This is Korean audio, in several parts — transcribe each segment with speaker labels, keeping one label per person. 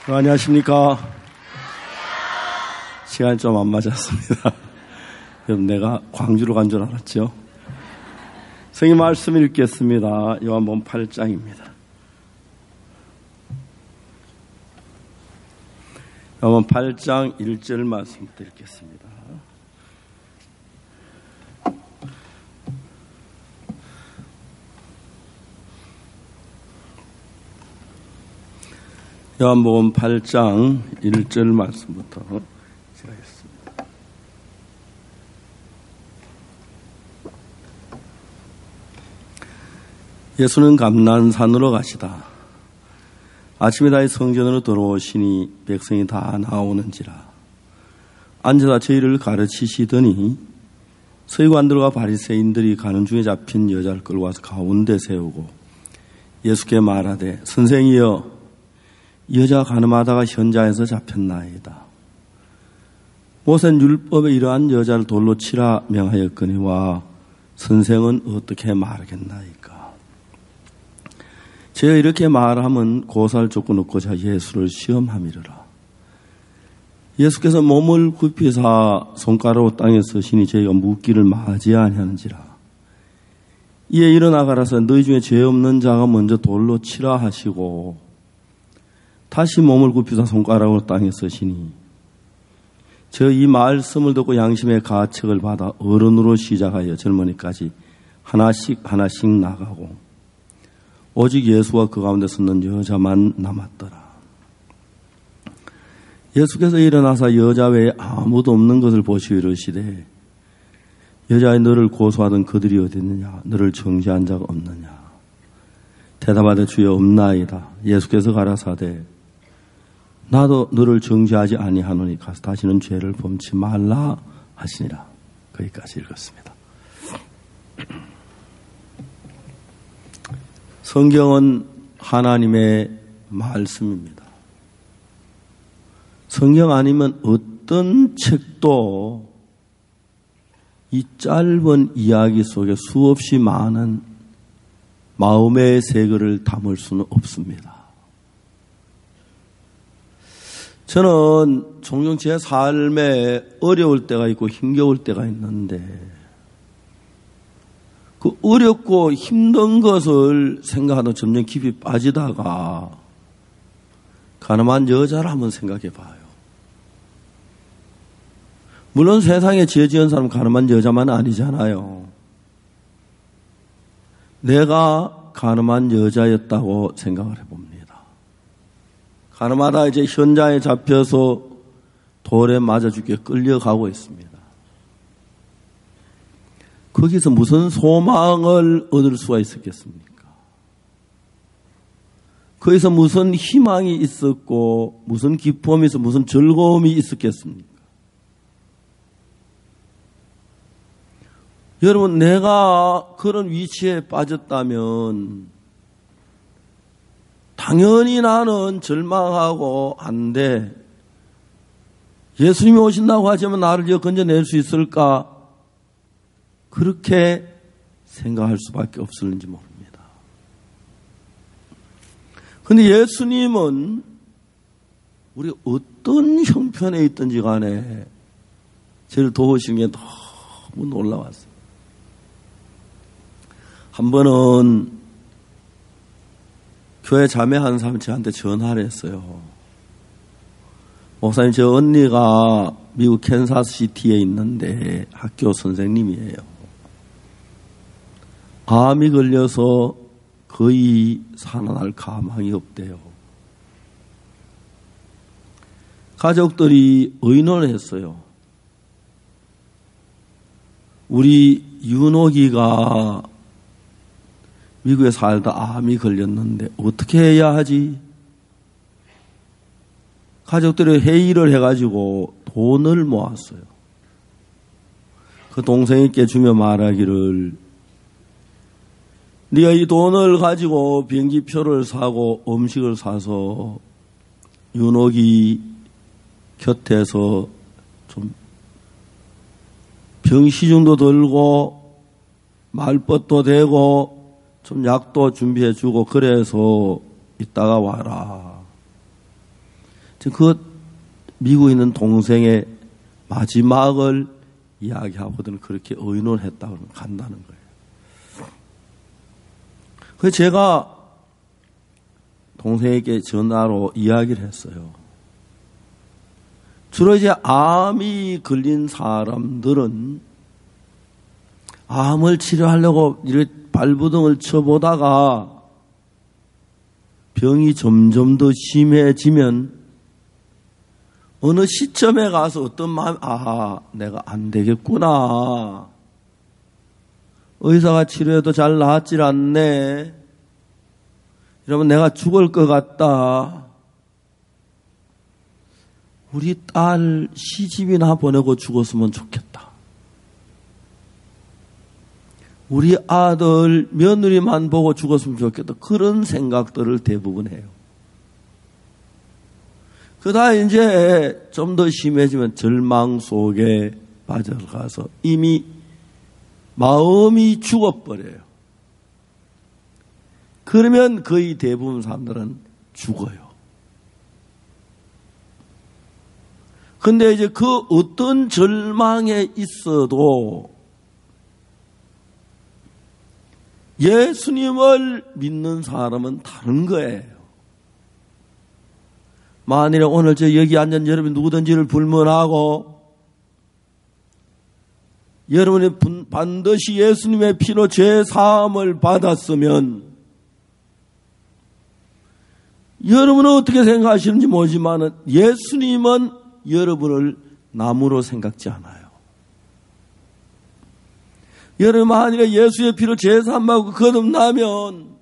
Speaker 1: 안녕하십니까. 시간이 좀 안 맞았습니다. 여러분, 내가 광주로 간 줄 알았죠? 성경 말씀 읽겠습니다. 요한복음 8장입니다. 요한복음 8장 1절 말씀부터 읽겠습니다. 요한복음 8장 1절 말씀부터 제가 읽겠습니다. 예수는 감난산으로 가시다. 아침에 다시 성전으로 들어오시니 백성이 다 나오는지라. 앉아서 저희를 가르치시더니 서기관들과 바리새인들이 가는 중에 잡힌 여자를 끌고 와서 가운데 세우고 예수께 말하되 선생이여 여자 가늠하다가 현장에서 잡혔나이다. 모세는 율법에 이러한 여자를 돌로 치라 명하였거니와 선생은 어떻게 말하겠나이까. 제가 이렇게 말하면 고사를 쫓고 넣고자 예수를 시험함이르라. 예수께서 몸을 굽히사 손가락으로 땅에 서시니 저희가 묻기를 마지 아니하는지라. 이에 일어나 가라사 너희 중에 죄 없는 자가 먼저 돌로 치라 하시고 다시 몸을 굽히사 손가락으로 땅에 서시니 저 이 말씀을 듣고 양심의 가책을 받아 어른으로 시작하여 젊은이까지 하나씩 나가고 오직 예수와 그 가운데 섰는 여자만 남았더라. 예수께서 일어나사 여자 외에 아무도 없는 것을 보시고 이르시되 여자의 너를 고소하던 그들이 어디 있느냐? 너를 정죄한 자가 없느냐? 대답하되 주여 없나이다. 예수께서 가라사대 나도 너를 정죄하지 아니하노니 가서 다시는 죄를 범치 말라 하시니라. 거기까지 읽었습니다. 성경은 하나님의 말씀입니다. 성경 아니면 어떤 책도 이 짧은 이야기 속에 수없이 많은 마음의 세계를 담을 수는 없습니다. 저는 종종 제 삶에 어려울 때가 있고 힘겨울 때가 있는데 그 어렵고 힘든 것을 생각하다 점점 깊이 빠지다가 가늠한 여자를 한번 생각해 봐요. 물론 세상에 죄 지은 사람 가늠한 여자만 아니잖아요. 내가 가늠한 여자였다고 생각을 해봅니다. 가늠하다 이제 현장에 잡혀서 돌에 맞아 죽게 끌려가고 있습니다. 거기서 무슨 소망을 얻을 수가 있었겠습니까? 거기서 무슨 희망이 있었고 무슨 기쁨이 있었고 무슨 즐거움이 있었겠습니까? 여러분, 내가 그런 위치에 빠졌다면 당연히 나는 절망하고 안 돼. 예수님이 오신다고 하지만 나를 여기 건져낼 수 있을까? 그렇게 생각할 수밖에 없을는지 모릅니다. 그런데 예수님은 우리 어떤 형편에 있든지 간에 저를 도우시는 게 너무 놀라웠어요. 한 번은 교회 자매 한 사람이 저한테 전화를 했어요. 목사님, 저 언니가 미국 캔사스시티에 있는데 학교 선생님이에요. 암이 걸려서 거의 살아날 가망이 없대요. 가족들이 의논을 했어요. 우리 윤옥이가 미국에 살다 암이 걸렸는데 어떻게 해야 하지? 가족들이 회의를 해가지고 돈을 모았어요. 그 동생에게 주며 말하기를 네가 이 돈을 가지고 비행기표를 사고 음식을 사서 윤옥이 곁에서 좀 병시중도 들고 말벗도 되고 좀 약도 준비해 주고 그래서 이따가 와라. 그 미국에 있는 동생의 마지막을 이야기하거든 그렇게 의논했다고 간다는 거예요. 그래서 제가 동생에게 전화로 이야기를 했어요. 주로 이제 암이 걸린 사람들은 암을 치료하려고 이렇게 발부둥을 쳐보다가 병이 점점 더 심해지면 어느 시점에 가서 어떤 마음이 내가 안 되겠구나. 의사가 치료해도 잘 나았질 않네. 이러면 내가 죽을 것 같다. 우리 딸 시집이나 보내고 죽었으면 좋겠다. 우리 아들 며느리만 보고 죽었으면 좋겠다. 그런 생각들을 대부분 해요. 그러다 이제 좀 더 심해지면 절망 속에 빠져가서 이미 마음이 죽어버려요. 그러면 거의 대부분 사람들은 죽어요. 근데 이제 그 어떤 절망에 있어도 예수님을 믿는 사람은 다른 거예요. 만일에 오늘 저 여기 앉은 여러분이 누구든지를 불문하고 여러분이 반드시 예수님의 피로 죄 사함을 받았으면 여러분은 어떻게 생각하시는지 모르지만 예수님은 여러분을 나무로 생각지 않아요. 여러분 만일에 예수의 피로 죄 사함받고 거듭나면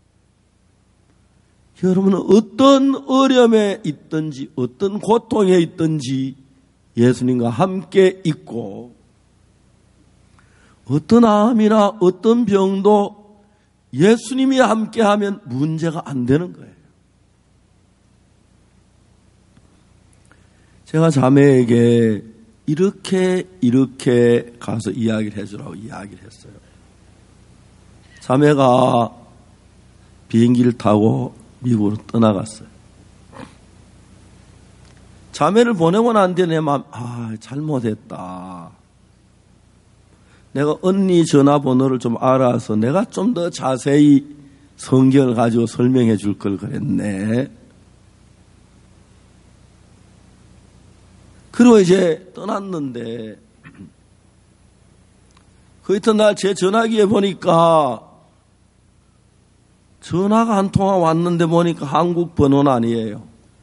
Speaker 1: 여러분은 어떤 어려움에 있든지 어떤 고통에 있든지 예수님과 함께 있고 어떤 암이나 어떤 병도 예수님이 함께하면 문제가 안 되는 거예요. 제가 자매에게 이렇게 가서 이야기를 해주라고 이야기를 했어요. 자매가 비행기를 타고 미국으로 떠나갔어요. 자매를 보내고 난 뒤에 내 마음, 잘못했다. 내가 언니 전화번호를 좀 알아서 내가 좀 더 자세히 성경을 가지고 설명해 줄 걸 그랬네. 그리고 이제 떠났는데 그 이튿날 제 전화기에 보니까 전화가 한 통화 왔는데 보니까 한국 번호는 아니에요.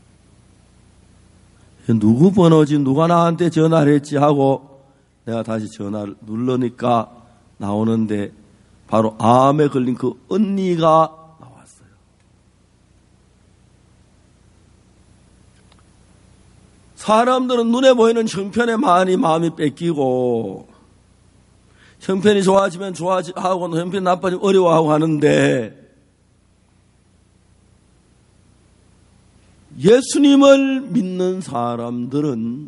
Speaker 1: 누구 번호지 누가 나한테 전화를 했지 하고 내가 다시 전화를 누르니까 나오는데 바로 암에 걸린 그 언니가 나왔어요. 사람들은 눈에 보이는 형편에 많이 마음이 뺏기고 형편이 좋아지면 좋아하고 형편이 나빠지면 어려워하고 하는데 예수님을 믿는 사람들은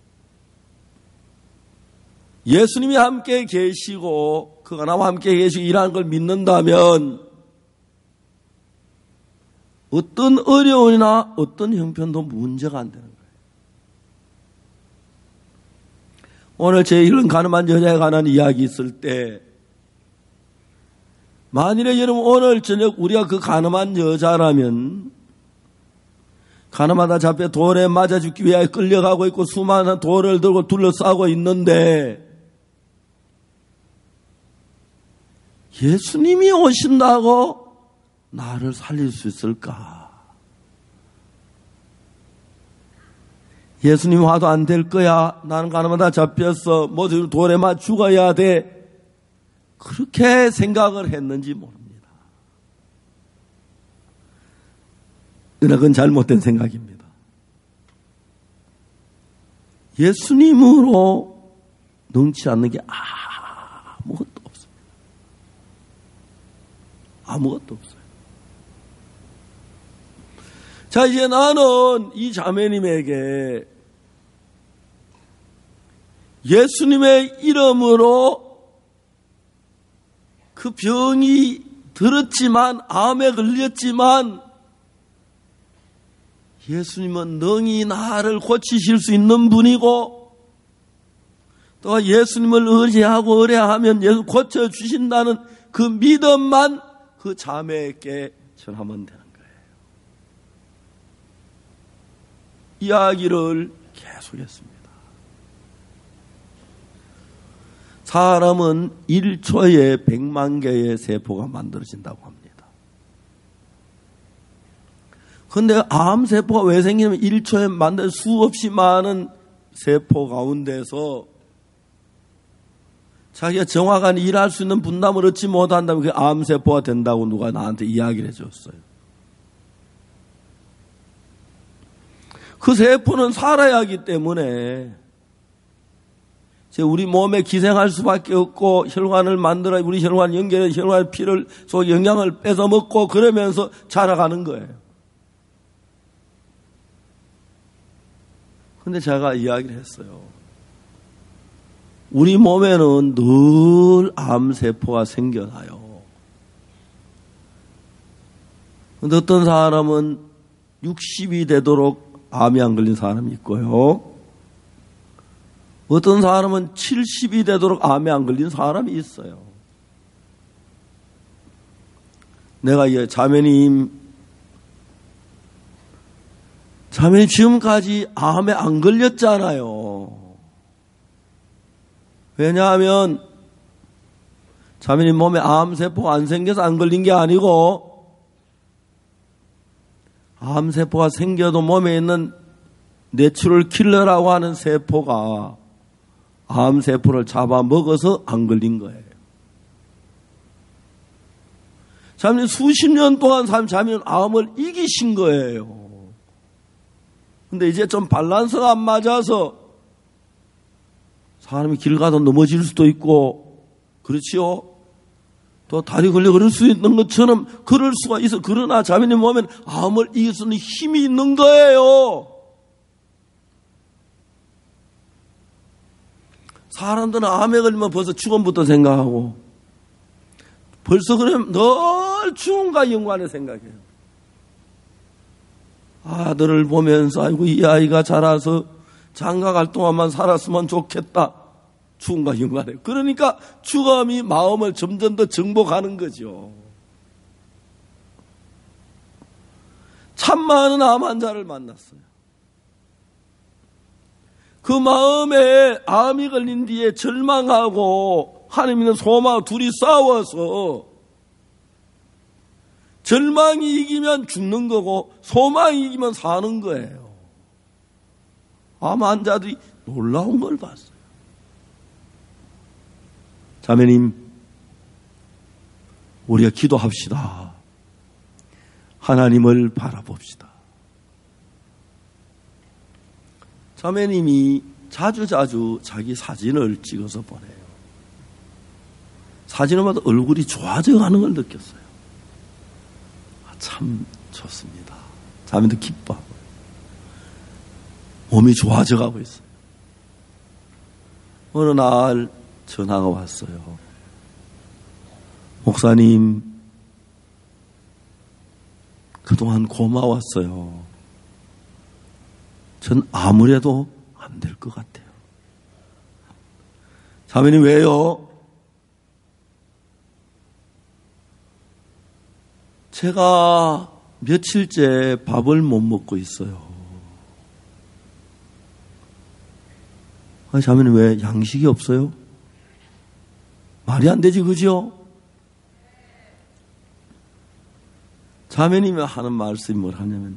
Speaker 1: 예수님이 함께 계시고 그가 나와 함께 계시고 일하는 걸 믿는다면 어떤 어려움이나 어떤 형편도 문제가 안 되는 거예요. 오늘 제 이런 가늠한 여자에 관한 이야기 있을 때 만일에 여러분 오늘 저녁 우리가 그 가늠한 여자라면 가늠하다 잡혀 돌에 맞아 죽기 위해 끌려가고 있고 수많은 돌을 들고 둘러싸고 있는데 예수님이 오신다고 나를 살릴 수 있을까? 예수님 와도 안 될 거야. 나는 가늠하다 잡혔어. 모두 돌에 맞아 죽어야 돼. 그렇게 생각을 했는지 모릅니다. 그러나 그건 잘못된 생각입니다. 예수님으로 능치 않는 게 아무것도 없어요. 아무것도 없어요. 자, 이제 나는 이 자매님에게 예수님의 이름으로 그 병이 들었지만 암에 걸렸지만 예수님은 능히 나를 고치실 수 있는 분이고 또 예수님을 의지하고 의뢰하면 예수 고쳐주신다는 그 믿음만 그 자매에게 전하면 되는 거예요. 이야기를 계속했습니다. 사람은 1초에 100만 개의 세포가 만들어진다고 합니다. 그런데 암세포가 왜 생기냐면 1초에 만든 수없이 많은 세포 가운데서 자기가 정확한 일할 수 있는 분담을 얻지 못한다면 그게 암세포가 된다고 누가 나한테 이야기를 해줬어요. 그 세포는 살아야 하기 때문에 우리 몸에 기생할 수밖에 없고 혈관을 만들어 우리 혈관 연결해 혈관 피를 속 영양을 뺏어 먹고 그러면서 자라가는 거예요. 근데 제가 이야기를 했어요. 우리 몸에는 늘 암세포가 생겨나요. 근데 어떤 사람은 60이 되도록 암이 안 걸린 사람이 있고요. 어떤 사람은 70이 되도록 암에 안 걸린 사람이 있어요. 내가 자매님 지금까지 암에 안 걸렸잖아요. 왜냐하면 자매님 몸에 암세포가 안 생겨서 안 걸린 게 아니고 암세포가 생겨도 몸에 있는 내추럴 킬러라고 하는 세포가 암세포를 잡아먹어서 안 걸린 거예요. 자매님 수십 년 동안 자매님 암을 이기신 거예요. 근데 이제 좀 밸런스가 안 맞아서 사람이 길 가다 넘어질 수도 있고 그렇지요. 또 다리 걸려 그럴 수 있는 것처럼 그럴 수가 있어. 그러나 자매님 몸에는 암을 이길 수 있는 힘이 있는 거예요. 사람들은 암에 걸리면 벌써 죽음부터 생각하고 벌써 그러면 늘 죽음과 연관해 생각해요. 아들을 보면서 아이고 이 아이가 자라서 장가 갈 동안만 살았으면 좋겠다. 죽음과 연관해. 그러니까 죽음이 마음을 점점 더 정복하는 거죠. 참 많은 암 환자를 만났어요. 그 마음에 암이 걸린 뒤에 절망하고 하나님 있는 소망 둘이 싸워서 절망이 이기면 죽는 거고 소망이 이기면 사는 거예요. 암 환자들이 놀라운 걸 봤어요. 자매님, 우리가 기도합시다. 하나님을 바라봅시다. 자매님이 자주자주 자기 사진을 찍어서 보내요. 사진을 봐도 얼굴이 좋아져 가는 걸 느꼈어요. 참 좋습니다. 자매도 기뻐하고 몸이 좋아져 가고 있어요. 어느 날 전화가 왔어요. 목사님, 그동안 고마웠어요. 전 아무래도 안 될 것 같아요. 자매님 왜요? 제가 며칠째 밥을 못 먹고 있어요. 아니, 자매님 왜 양식이 없어요? 말이 안 되지, 그죠? 자매님이 하는 말씀이 뭘 하냐면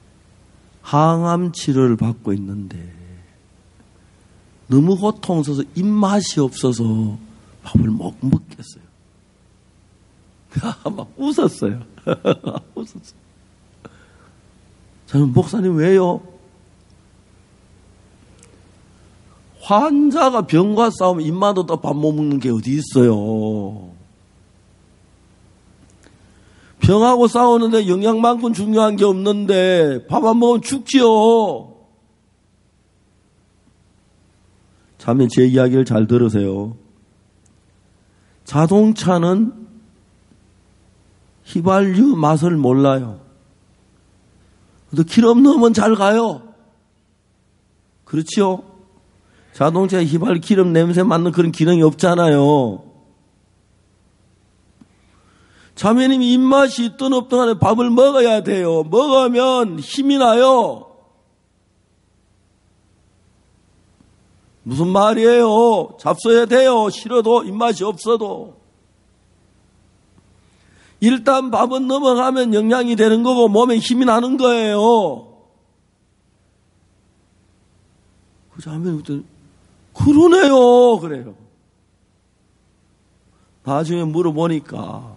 Speaker 1: 항암 치료를 받고 있는데 너무 고통스러워서 입맛이 없어서 밥을 못 먹겠어요. 막 웃었어요. 웃었어요. 저는 목사님 왜요? 환자가 병과 싸우면 입맛 없다 밥 못 먹는 게 어디 있어요? 병하고 싸우는데 영양만큼 중요한 게 없는데 밥 안 먹으면 죽지요. 자매 제 이야기를 잘 들으세요. 자동차는 휘발유 맛을 몰라요. 또 기름 넣으면 잘 가요. 그렇지요? 자동차에 휘발 기름 냄새 맡는 그런 기능이 없잖아요. 자매님이 입맛이 있든 없든 간에 밥을 먹어야 돼요. 먹으면 힘이 나요. 무슨 말이에요? 잡숴야 돼요. 싫어도 입맛이 없어도. 일단 밥은 넘어가면 영양이 되는 거고 몸에 힘이 나는 거예요. 그 자매님들 그러네요. 그래요. 나중에 물어보니까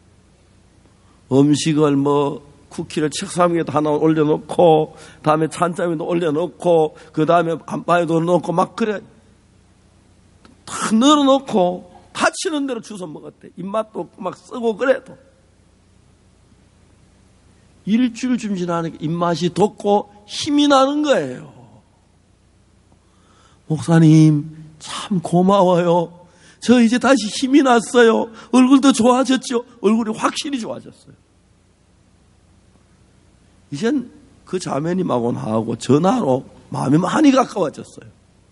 Speaker 1: 음식을 쿠키를 책상 위에 하나 올려놓고 다음에 찬장에도 올려놓고 그 다음에 안방에도 넣고 막 그래 다 널어놓고 다치는 대로 주워 먹었대. 입맛도 없고 막 쓰고 그래도 일주일쯤 지나니까 입맛이 돋고 힘이 나는 거예요. 목사님 참 고마워요. 저 이제 다시 힘이 났어요. 얼굴도 좋아졌죠. 얼굴이 확실히 좋아졌어요. 이젠 그 자매님하고 나하고 전화로 마음이 많이 가까워졌어요.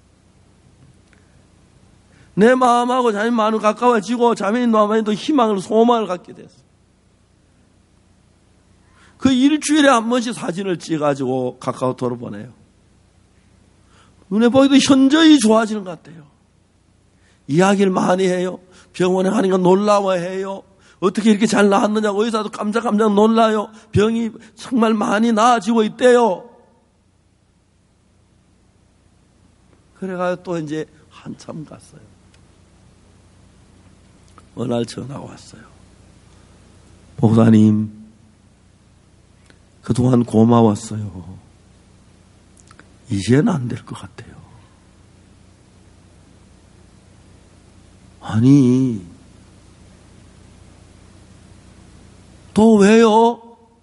Speaker 1: 내 마음하고 자매님 마음이 가까워지고 자매님 마음에도 희망을 소망을 갖게 됐어요. 그 일주일에 한 번씩 사진을 찍어가지고 카카오톡으로 보내요. 눈에 보기도 현저히 좋아지는 것 같아요. 이야기를 많이 해요. 병원에 가니까 놀라워해요. 어떻게 이렇게 잘 나았느냐고 의사도 깜짝깜짝 놀라요. 병이 정말 많이 나아지고 있대요. 그래가지고 또 이제 한참 갔어요. 어느 날 전화가 왔어요. 목사님, 그동안 고마웠어요. 이제는 안 될 것 같아요. 아니, 또 왜요?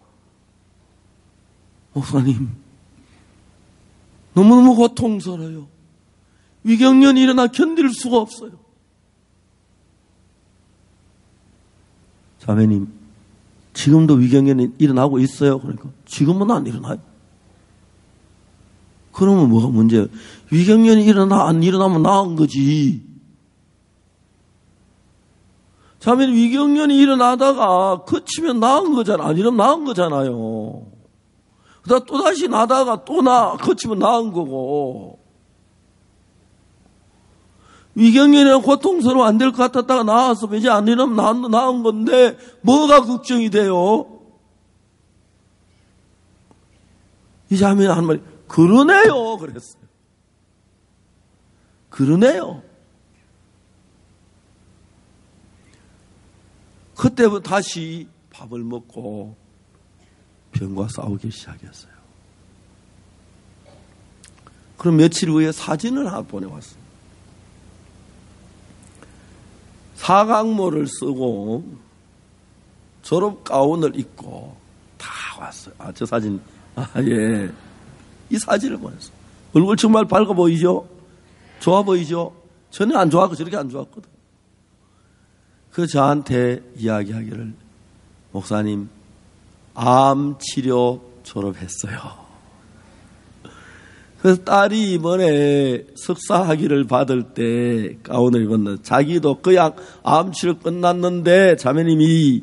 Speaker 1: 목사님, 너무너무 고통스러워요. 위경련이 일어나 견딜 수가 없어요. 자매님, 지금도 위경련이 일어나고 있어요? 그러니까 지금은 안 일어나요. 그러면 뭐가 문제예요? 위경련이 일어나 안 일어나면 나은 거지. 자매님, 위경련이 일어나다가 그치면 나은 거잖아. 안 일어나면 나은 거잖아요. 그러다 또다시 나다가 또 그치면 나은 거고. 위경련이랑 고통스러워 안 될 것 같았다가 나와서 이제 안 일어나면 나은 건데 뭐가 걱정이 돼요? 이 자매는 한 말이 그러네요. 그랬어요. 그러네요. 그때부터 다시 밥을 먹고 병과 싸우기 시작했어요. 그럼 며칠 후에 사진을 하나 보내왔어요. 사각모를 쓰고 졸업 가운을 입고 다 왔어요. 저 사진. 예. 이 사진을 보냈어요. 얼굴 정말 밝아 보이죠? 좋아 보이죠? 전혀 안 좋았고 저렇게 안 좋았거든. 그 저한테 이야기하기를 목사님 암 치료 졸업했어요. 그래서 딸이 이번에 석사학위를 받을 때 가운을 입었는데 자기도 그냥 암 치료 끝났는데 자매님이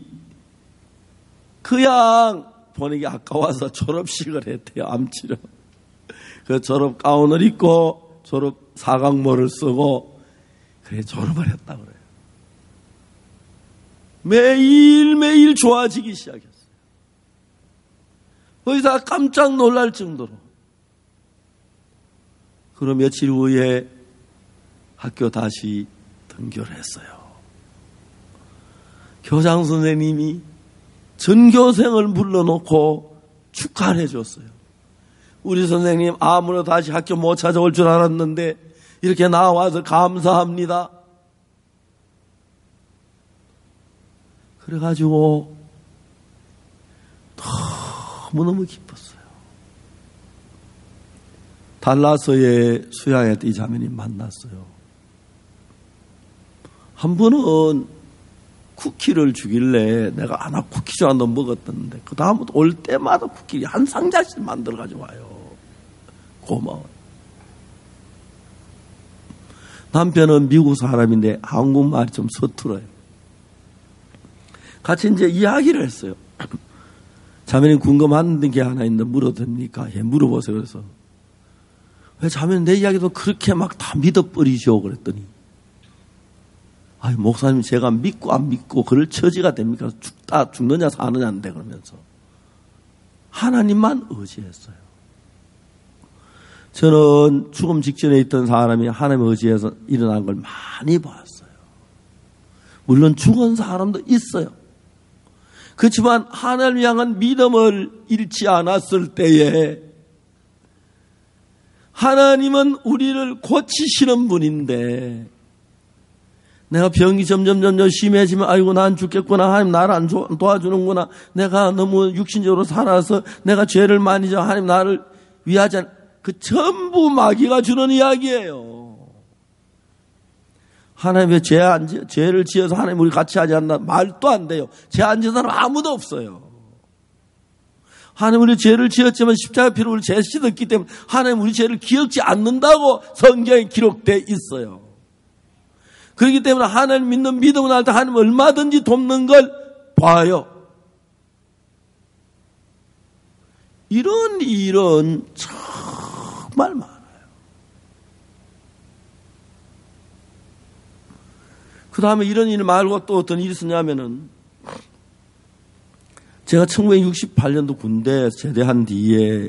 Speaker 1: 그냥 보내기 아까워서 졸업식을 했대요. 암 치료. 그 졸업 가운을 입고 졸업 사각모를 쓰고 그래 졸업을 했다고 그래요. 매일매일 좋아지기 시작했어요. 의사가 깜짝 놀랄 정도로. 그럼 며칠 후에 학교 다시 등교를 했어요. 교장 선생님이 전교생을 불러놓고 축하를 해줬어요. 우리 선생님 아무나 다시 학교 못 찾아올 줄 알았는데 이렇게 나와서 감사합니다. 그래가지고 너무너무 기뻤어요. 달라서에 수양했던 이 자매님 만났어요. 한 번은 쿠키를 주길래 내가 하나 쿠키 좋아한다 먹었던데 그 다음부터 올 때마다 쿠키 한 상자씩 만들어가지고 와요. 고마워요. 남편은 미국 사람인데 한국말이 좀 서툴어요. 같이 이제 이야기를 했어요. 자매님 궁금한 게 하나 있는데 물어도 됩니까? 예, 물어보세요. 그래서 왜 자매님 내 이야기도 그렇게 막 다 믿어버리시오? 그랬더니 아이 목사님 제가 믿고 안 믿고 그럴 처지가 됩니까? 죽느냐 사느냐인데 그러면서 하나님만 의지했어요. 저는 죽음 직전에 있던 사람이 하나님 의지해서 일어난 걸 많이 봤어요. 물론 죽은 사람도 있어요. 그렇지만 하나님을 향한 믿음을 잃지 않았을 때에 하나님은 우리를 고치시는 분인데 내가 병이 점점 심해지면 아이고 난 죽겠구나. 하나님 나를 안 도와주는구나. 내가 너무 육신적으로 살아서 내가 죄를 많이 져 하나님 나를 위하지 않 그 전부 마귀가 주는 이야기예요. 하나님 왜 죄를 지어서 하나님 우리 같이 하지 않나? 말도 안 돼요. 죄 안 지은 사람 아무도 없어요. 하나님 우리 죄를 지었지만 십자가 피로 우리 죄 씻었기 때문에 하나님 우리 죄를 기억지 않는다고 성경에 기록되어 있어요. 그렇기 때문에 하나님 믿는 믿음을 할 때 하나님 얼마든지 돕는 걸 봐요. 이런 일은 정말 많아요. 그 다음에 이런 일 말고 또 어떤 일이 있었냐면은 제가 1968년도 군대 제대한 뒤에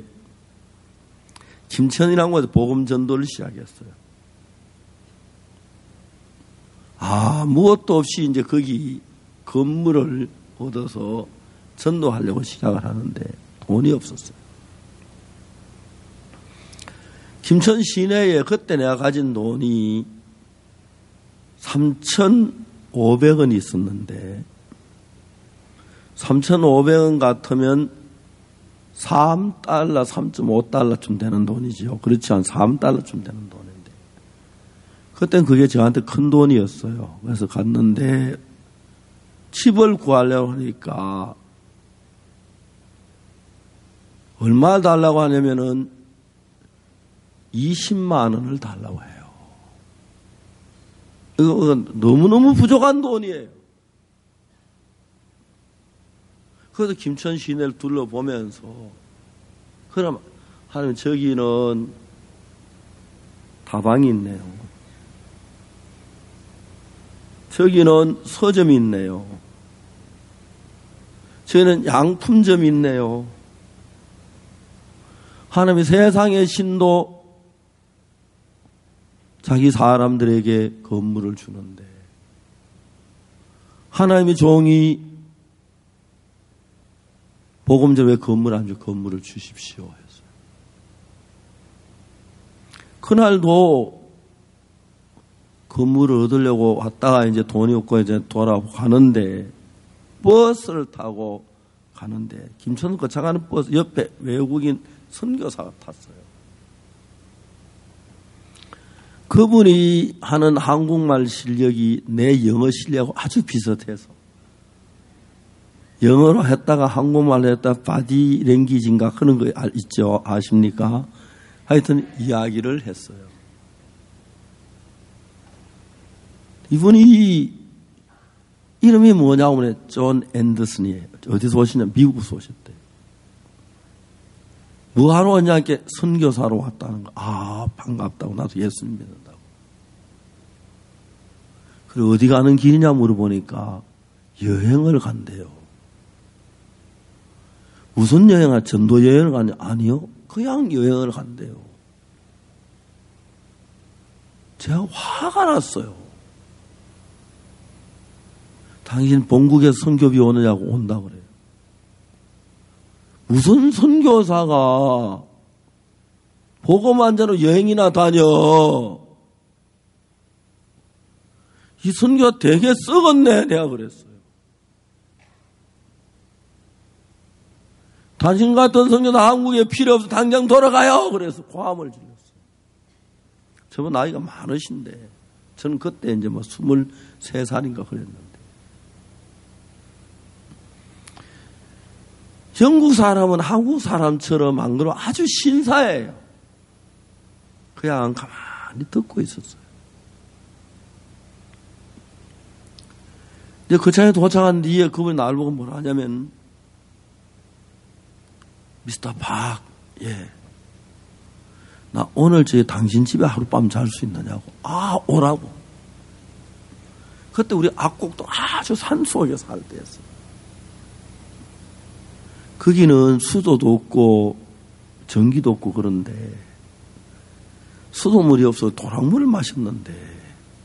Speaker 1: 김천이라는 곳에서 복음 전도를 시작했어요. 무엇도 없이 이제 거기 건물을 얻어서 전도하려고 시작을 하는데 돈이 없었어요. 김천 시내에 그때 내가 가진 돈이 3,500원이 있었는데 3,500원 같으면 3달러, 3.5달러쯤 되는 돈이죠. 그렇지 않은 3달러쯤 되는 돈인데 그때는 그게 저한테 큰 돈이었어요. 그래서 갔는데 집을 구하려고 하니까 얼마 달라고 하냐면은 20만 원을 달라고 해요. 이거 너무너무 부족한 돈이에요. 그래서 김천 시내를 둘러보면서 그럼 하나님 저기는 다방이 있네요. 저기는 서점이 있네요. 저기는 양품점이 있네요. 하나님이 세상의 신도 자기 사람들에게 건물을 주는데 하나님의 종이 복음전에 건물 안 주 건물을 주십시오 했어요. 그날도 건물을 얻으려고 왔다가 이제 돈이 없고 이제 돌아가는데 버스를 타고 가는데 김천 거쳐가는 버스 옆에 외국인 선교사가 탔어요. 그분이 하는 한국말 실력이 내 영어 실력하고 아주 비슷해서 영어로 했다가 한국말로 했다가 바디 랭귀지인가 그런 거 있죠. 아십니까? 하여튼 이야기를 했어요. 이분이 이름이 뭐냐고 하면 존 앤더슨이에요. 어디서 오시냐? 미국에서 오셨대요. 뭐하러 왔냐? 이렇게 선교사로 왔다는 거. 반갑다고. 나도 예수님 믿는다고. 그리고 어디 가는 길이냐 물어보니까 여행을 간대요. 무슨 여행을, 전도 여행을 가냐? 아니요. 그냥 여행을 간대요. 제가 화가 났어요. 당신 본국에서 선교비 오느냐고 온다고 그래요. 무슨 선교사가 복음만 전으로 여행이나 다녀. 이 선교가 되게 썩었네. 내가 그랬어요. 당신 같은 선교사 한국에 필요 없어. 당장 돌아가요. 그래서 고함을 질렀어요. 저분 나이가 많으신데 저는 그때 이제 23살인가 그랬는데 영국 사람은 한국 사람처럼 안 그러면 아주 신사예요. 그냥 가만히 듣고 있었어요. 이제 그 차에 도착한 뒤에 그분이 나를 보고 뭐라 하냐면, 미스터 박, 예. 나 오늘 당신 집에 하룻밤 잘 수 있느냐고. 아, 오라고. 그때 우리 악곡도 아주 산속에 살 때였어요. 거기는 수도도 없고 전기도 없고 그런데 수돗물이 없어서 도락물을 마셨는데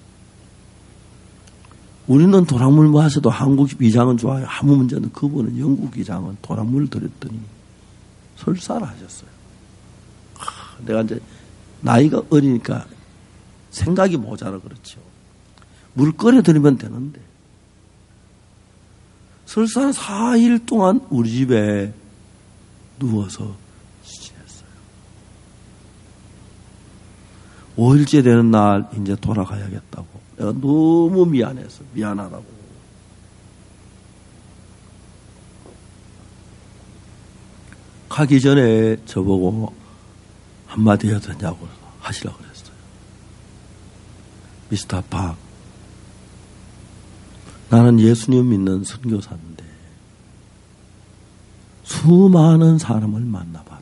Speaker 1: 우리는 도락물 마셔도 한국 위장은 좋아요. 아무 문제는 그분은 영국 위장은 도락물을 들였더니 설사를 하셨어요. 내가 이제 나이가 어리니까 생각이 모자라 그렇죠. 물 끓여드리면 되는데 설사 4일 동안 우리 집에 누워서 지냈어요. 5일째 되는 날 이제 돌아가야겠다고. 내가 너무 미안해서 미안하다고. 가기 전에 저보고 한마디 해도 되냐고 하시라고 그랬어요. 미스터 박, 나는 예수님 믿는 선교사인데 수많은 사람을 만나봤다.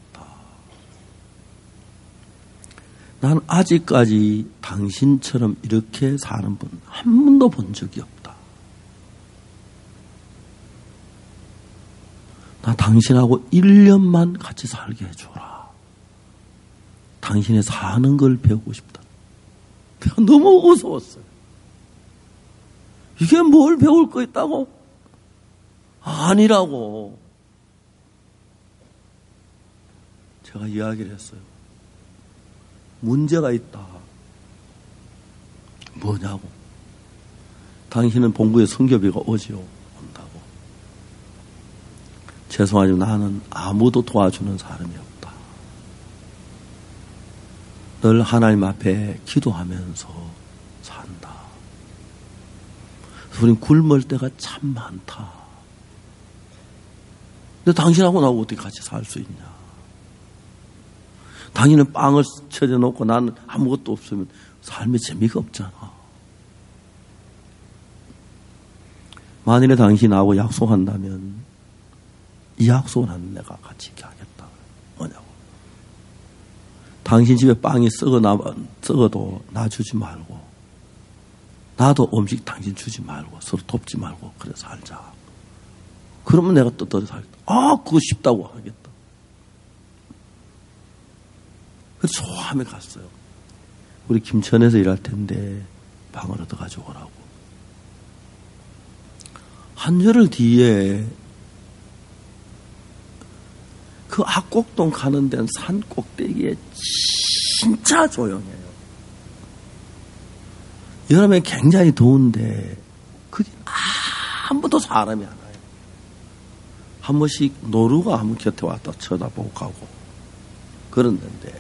Speaker 1: 난 아직까지 당신처럼 이렇게 사는 분 한 번도 본 적이 없다. 나 당신하고 1년만 같이 살게 해줘라. 당신의 사는 걸 배우고 싶다. 내가 너무 무서웠어요. 이게 뭘 배울 거 있다고? 아니라고. 제가 이야기를 했어요. 문제가 있다. 뭐냐고. 당신은 본부에 선교비가 오지요. 온다고. 죄송하지만 나는 아무도 도와주는 사람이 없다. 늘 하나님 앞에 기도하면서 산다. 우린 굶을 때가 참 많다. 근데 당신하고 나하고 어떻게 같이 살 수 있냐. 당신은 빵을 차려놓고 나는 아무것도 없으면 삶에 재미가 없잖아. 만일에 당신이 나하고 약속한다면 이 약속은 안 내가 같이 이렇게 하겠다. 뭐냐고. 당신 집에 빵이 썩어도 나 주지 말고 나도 음식 당신 주지 말고 서로 돕지 말고 그래 살자. 그러면 내가 떳떳이 살겠다. 아, 그거 쉽다고 하겠다. 그래서 소함에 갔어요. 우리 김천에서 일할 텐데 방을 얻어 가지고 오라고. 한 열흘 뒤에 그 악곡동 가는 데는 산 꼭대기에 진짜 조용해요. 여름에 굉장히 더운데 그게 아무도 사람이 안 와요. 한 번씩 노루가 한번 곁에 왔다 쳐다보고 가고 그런 데인데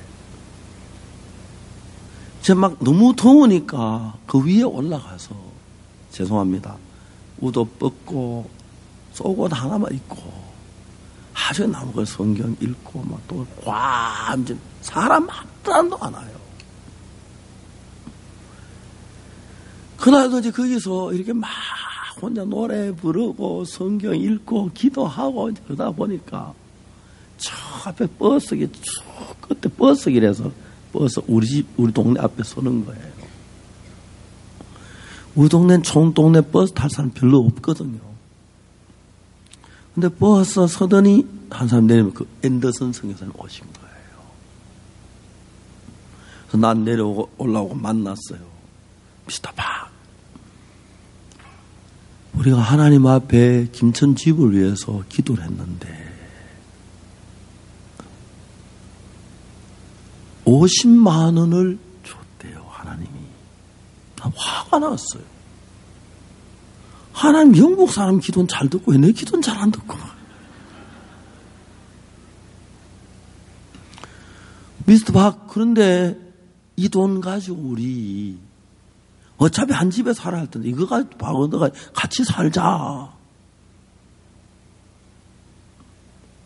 Speaker 1: 제가 막 너무 더우니까 그 위에 올라가서 죄송합니다. 우도 뻗고 속옷 하나만 입고 아주 나무가 성경 읽고 막 또 완전 사람 한 사람도 안 와요. 그날도 이제 거기서 이렇게 막 혼자 노래 부르고 성경 읽고 기도하고 그러다 보니까 저 앞에 버스기 쭉 끝에 버스길에서 버스 우리 동네 앞에 서는 거예요. 우리 동네는 총 동네 버스 탈 사람 별로 없거든요. 근데 버스 서더니 한 사람 내리면 그 앤더슨 선교사님 오신 거예요. 그래서 난 내려오고 올라오고 만났어요. 미스터 박, 우리가 하나님 앞에 김천 집을 위해서 기도를 했는데 50만 원을 줬대요. 하나님이. 나 화가 났어요. 하나님 영국 사람 기도는 잘 듣고 왜 내 기도는 잘 안 듣고. 미스터 박, 그런데 이 돈 가지고 우리 어차피 한 집에 살아야 할 텐데 이거 가지고 박 얻어가 같이 살자.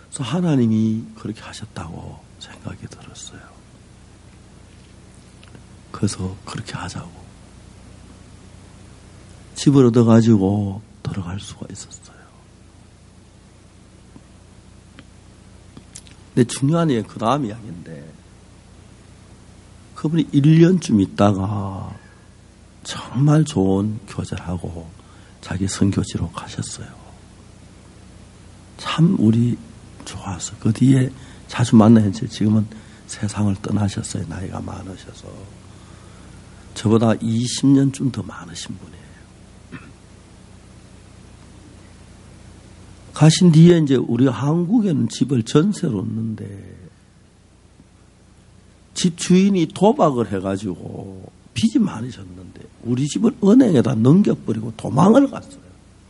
Speaker 1: 그래서 하나님이 그렇게 하셨다고 생각이 들었어요. 그래서 그렇게 하자고. 집을 얻어가지고 들어갈 수가 있었어요. 근데 중요한 게 그 다음 이야기인데, 그분이 1년쯤 있다가 정말 좋은 교제를 하고 자기 선교지로 가셨어요. 참 우리 좋아서 그 뒤에 자주 만나야지. 지금은 세상을 떠나셨어요. 나이가 많으셔서. 저보다 20년쯤 더 많으신 분이에요. 가신 뒤에 이제 우리 한국에는 집을 전세로 얻는데 집 주인이 도박을 해가지고 빚이 많으셨는데 우리 집을 은행에다 넘겨버리고 도망을 갔어요.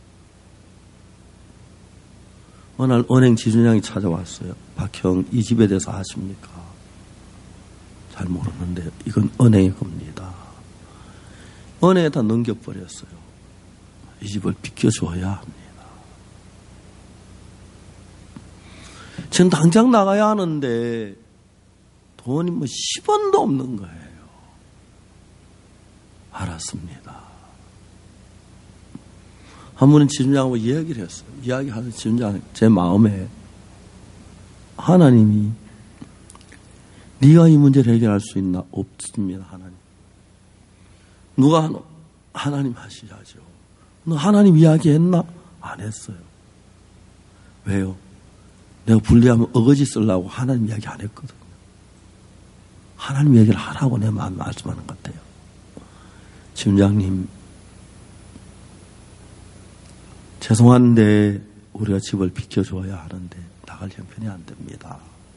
Speaker 1: 어느 날 은행 지주장이 찾아왔어요. 박형, 이 집에 대해서 아십니까? 잘 모르는데 이건 은행의 겁니다. 은행에다 넘겨버렸어요. 이 집을 비켜줘야 합니다. 전 당장 나가야 하는데 돈이 10원도 없는 거예요. 알았습니다. 한 분은 지점장하고 이야기를 했어요. 이야기하는 지점장 제 마음에 하나님이 네가 이 문제를 해결할 수 있나? 없습니다. 하나님. 누가 하노? 하나님 하시자죠. 너 하나님 이야기했나? 안 했어요. 왜요? 내가 불리하면 어거지 쓰려고 하나님 이야기 안 했거든요. 하나님 얘기를 하라고 내 마음 말씀하는 것 같아요. 지점장님, 죄송한데 우리가 집을 비켜줘야 하는데 나갈 형편이 안 됩니다.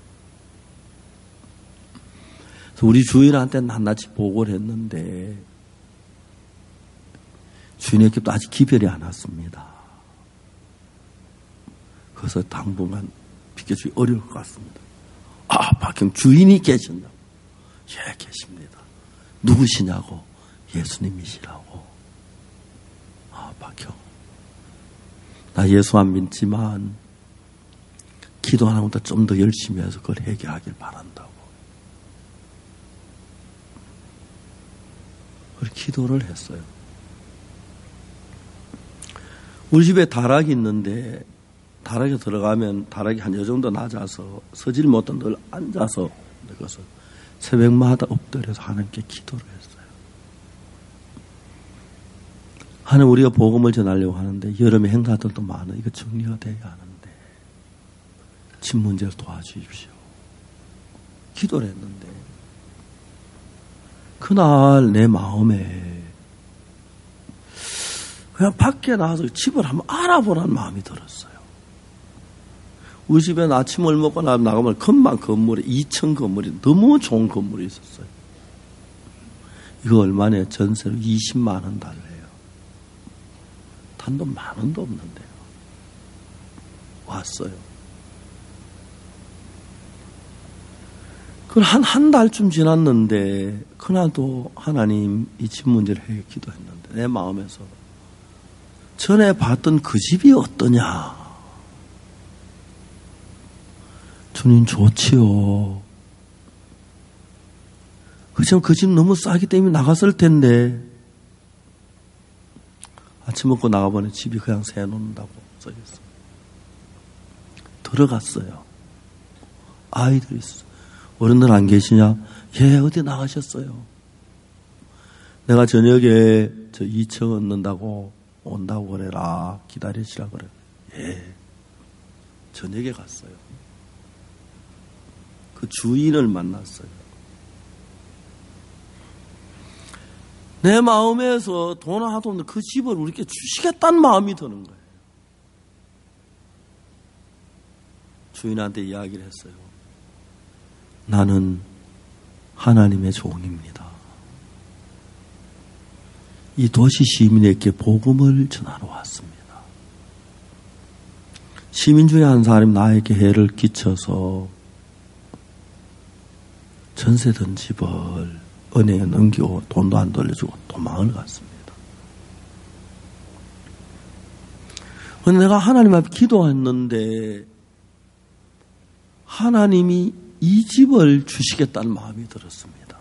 Speaker 1: 그래서 우리 주인한테 낱낱이 보고를 했는데 주인의 집도 아직 기별이 안 왔습니다. 그래서 당분간 비켜주기 어려울 것 같습니다. 아, 박형 주인이 계신다고. 예, 계십니다. 누구시냐고. 예수님이시라고. 아, 박형. 나 예수 안 믿지만 기도하는 것보다 좀 더 열심히 해서 그걸 해결하길 바란다고. 그렇게 기도를 했어요. 우리 집에 다락이 있는데 다락에 들어가면 다락이 한 요 정도 낮아서 서질 못한 늘 앉아서 그것을 새벽마다 엎드려서 하나님께 기도를 했어요. 하나님, 우리가 복음을 전하려고 하는데 여름에 행사들도 많아. 이거 정리가 돼야 하는데 집 문제를 도와주십시오. 기도를 했는데 그날 내 마음에 그냥 밖에 나가서 집을 한번 알아보라는 마음이 들었어요. 우리 집에 아침을 먹고 나가면 금방 건물에 2층 건물이 너무 좋은 건물이 있었어요. 이거 얼마나 전세로 20만 원 달래요. 단돈 10,000원도 없는데요. 왔어요. 그걸 한 달쯤 지났는데 그날도 하나님 이 집 문제를 해결 기도했는데 내 마음에서 전에 봤던 그 집이 어떠냐. 주님 좋지요. 그치만 그 집 너무 싸기 때문에 나갔을 텐데 아침 먹고 나가보니 집이 그냥 세놓는다고 써있어. 들어갔어요. 아이들이 있어. 어른들 안 계시냐? 예, 어디 나가셨어요? 내가 저녁에 저 2층 얻는다고 온다고 그래라. 기다리시라 그래. 예. 저녁에 갔어요. 그 주인을 만났어요. 내 마음에서 돈 하나도 없는데 그 집을 우리께 주시겠다는 마음이 드는 거예요. 주인한테 이야기를 했어요. 나는 하나님의 종입니다. 이 도시 시민에게 복음을 전하러 왔습니다. 시민 중에 한 사람이 나에게 해를 끼쳐서 전세던 집을 은행에 넘기고 돈도 안 돌려주고 도망을 갔습니다. 그런데 내가 하나님 앞에 기도했는데 하나님이 이 집을 주시겠다는 마음이 들었습니다.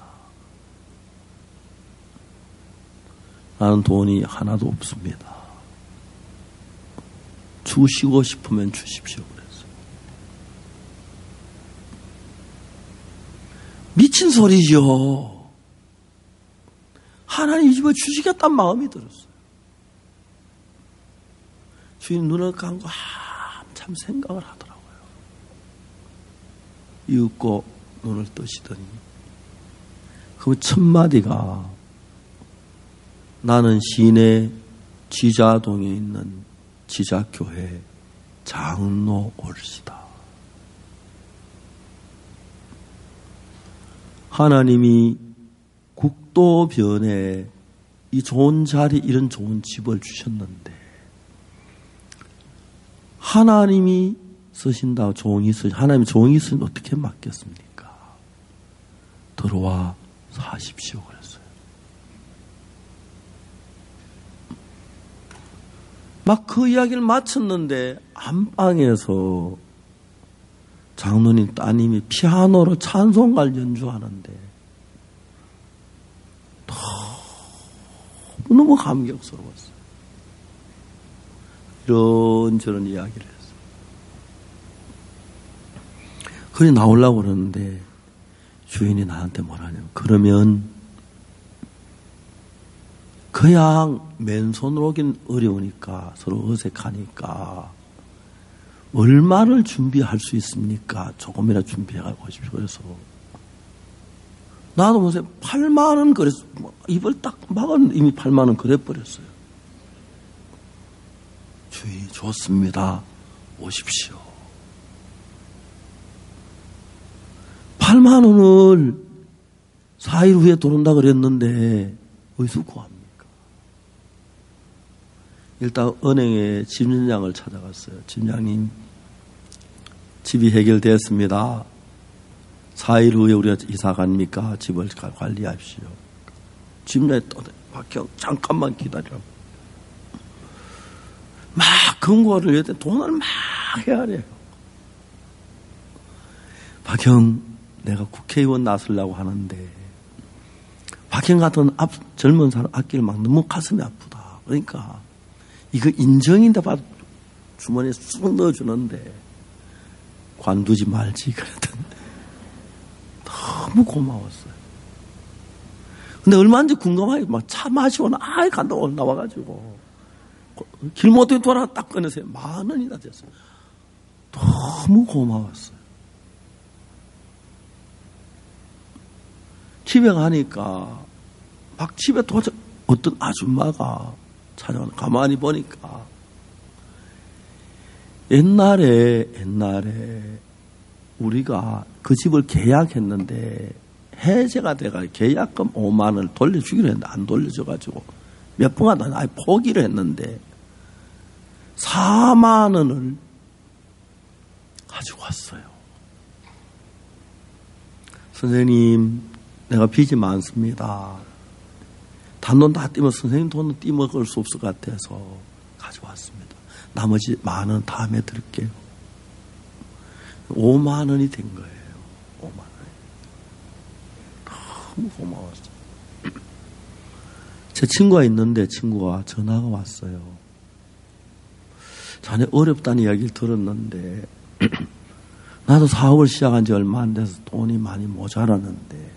Speaker 1: 나는 돈이 하나도 없습니다. 주시고 싶으면 주십시오. 그랬어요. 미친 소리죠. 하나님 이 집을 주시겠다는 마음이 들었어요. 주인 눈을 감고 한참 생각을 하더라고요. 이윽고 눈을 뜨시더니 그 첫 마디가 나는 시내 지자동에 있는 지자교회 장로 올시다. 하나님이 국도변에 이 좋은 자리, 이런 좋은 집을 주셨는데 하나님이 쓰신다고 하나님이 종이 쓰신 어떻게 맡겼습니까? 들어와 사십시오 그랬어요. 막 그 이야기를 마쳤는데 안방에서 장로님 따님이 피아노로 찬송가를 연주하는데 너무 감격스러웠어요. 이런저런 이야기를 했어요. 그래 나오려고 그러는데 주인이 나한테 뭐라냐면 그러면 그냥 맨손으로 오긴 어려우니까 서로 어색하니까 얼마를 준비할 수 있습니까? 조금이라도 준비해가고 오십시오. 그래서 나도 무슨 8만 원 그랬어. 입을 딱 막은 이미 8만 원 그래버렸어요. 주인 좋습니다. 오십시오. 8만 원을 4일 후에 들어온다 그랬는데 어디서 구합니까? 일단 은행에 집임장을 찾아갔어요. 집임장님, 집이 해결되었습니다. 4일 후에 우리가 이사 갑니까? 집을 관리하십시오. 집임장이 또 박형 잠깐만 기다려. 막 금고를 여대 돈을 막 헤아려요. 박형, 내가 국회의원 나서려고 하는데 박형 같은 젊은 사람 아끼를 막 너무 가슴이 아프다. 그러니까 이거 인정인데 봐도 주머니에 쑥 넣어주는데 관두지 말지 그랬더니 너무 고마웠어요. 근데 얼마인지 궁금하게 막 차 마시고 아이 간다고 나와가지고 길못에 돌아 딱 꺼내세요. 10,000원이나 됐어요. 너무 고마웠어요. 집에 가니까 막 집에 도착 어떤 아줌마가 찾아오는 가만히 보니까 옛날에 우리가 그 집을 계약했는데 해제가 돼가 계약금 5만 원을 돌려주기로 했는데 안 돌려줘가지고 몇 번간 아예 포기를 했는데 4만 원을 가지고 왔어요. 선생님, 내가 빚이 많습니다. 단돈 다 띄면 선생님 돈은 띄먹을 수 없을 것 같아서 가져왔습니다. 나머지 10,000원 다음에 드릴게요. 5만 원이 된 거예요. 5만 원. 너무 고마웠어요. 제 친구가 있는데 친구가 전화가 왔어요. 자네 어렵다는 이야기를 들었는데 나도 사업을 시작한 지 얼마 안 돼서 돈이 많이 모자라는데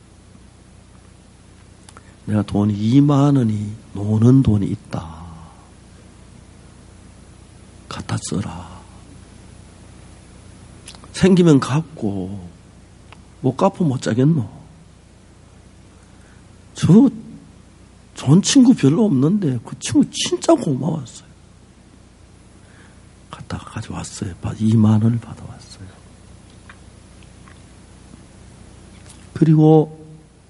Speaker 1: 내가 돈이 2만 원이 노는 돈이 있다. 갖다 써라. 생기면 갚고 못 갚으면 못 자겠노. 저 좋은 친구 별로 없는데 그 친구 진짜 고마웠어요. 갖다가 가져왔어요. 2만 원을 받아왔어요. 그리고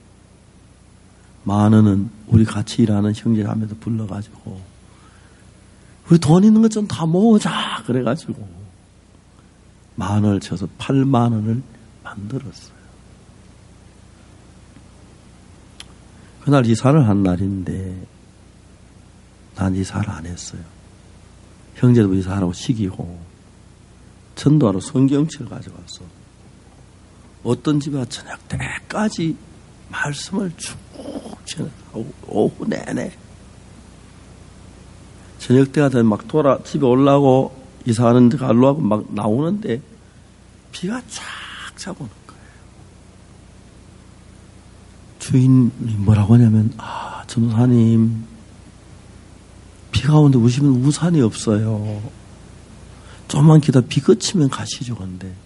Speaker 1: 10,000원은 우리 같이 일하는 형제자매도 불러가지고 우리 돈 있는 것 좀 다 모으자 그래가지고 10,000원을 쳐서 8만 원을 만들었어요. 그날 이사를 한 날인데 난 이사를 안 했어요. 형제도 이사하라고 시키고 전도하러 성경책을 가져가서 어떤 집에 저녁 때까지 말씀을 쭉 전하고 오후 내내 저녁 때가 되면 막 집에 올라오고 이사하는 데 가려고 막 나오는데 비가 쫙 자고 오는 거예요. 주인이 뭐라고 하냐면 전도사님 비가 오는데 오시면 우산이 없어요. 좀만 기다려 비 그치면 가시죠. 근데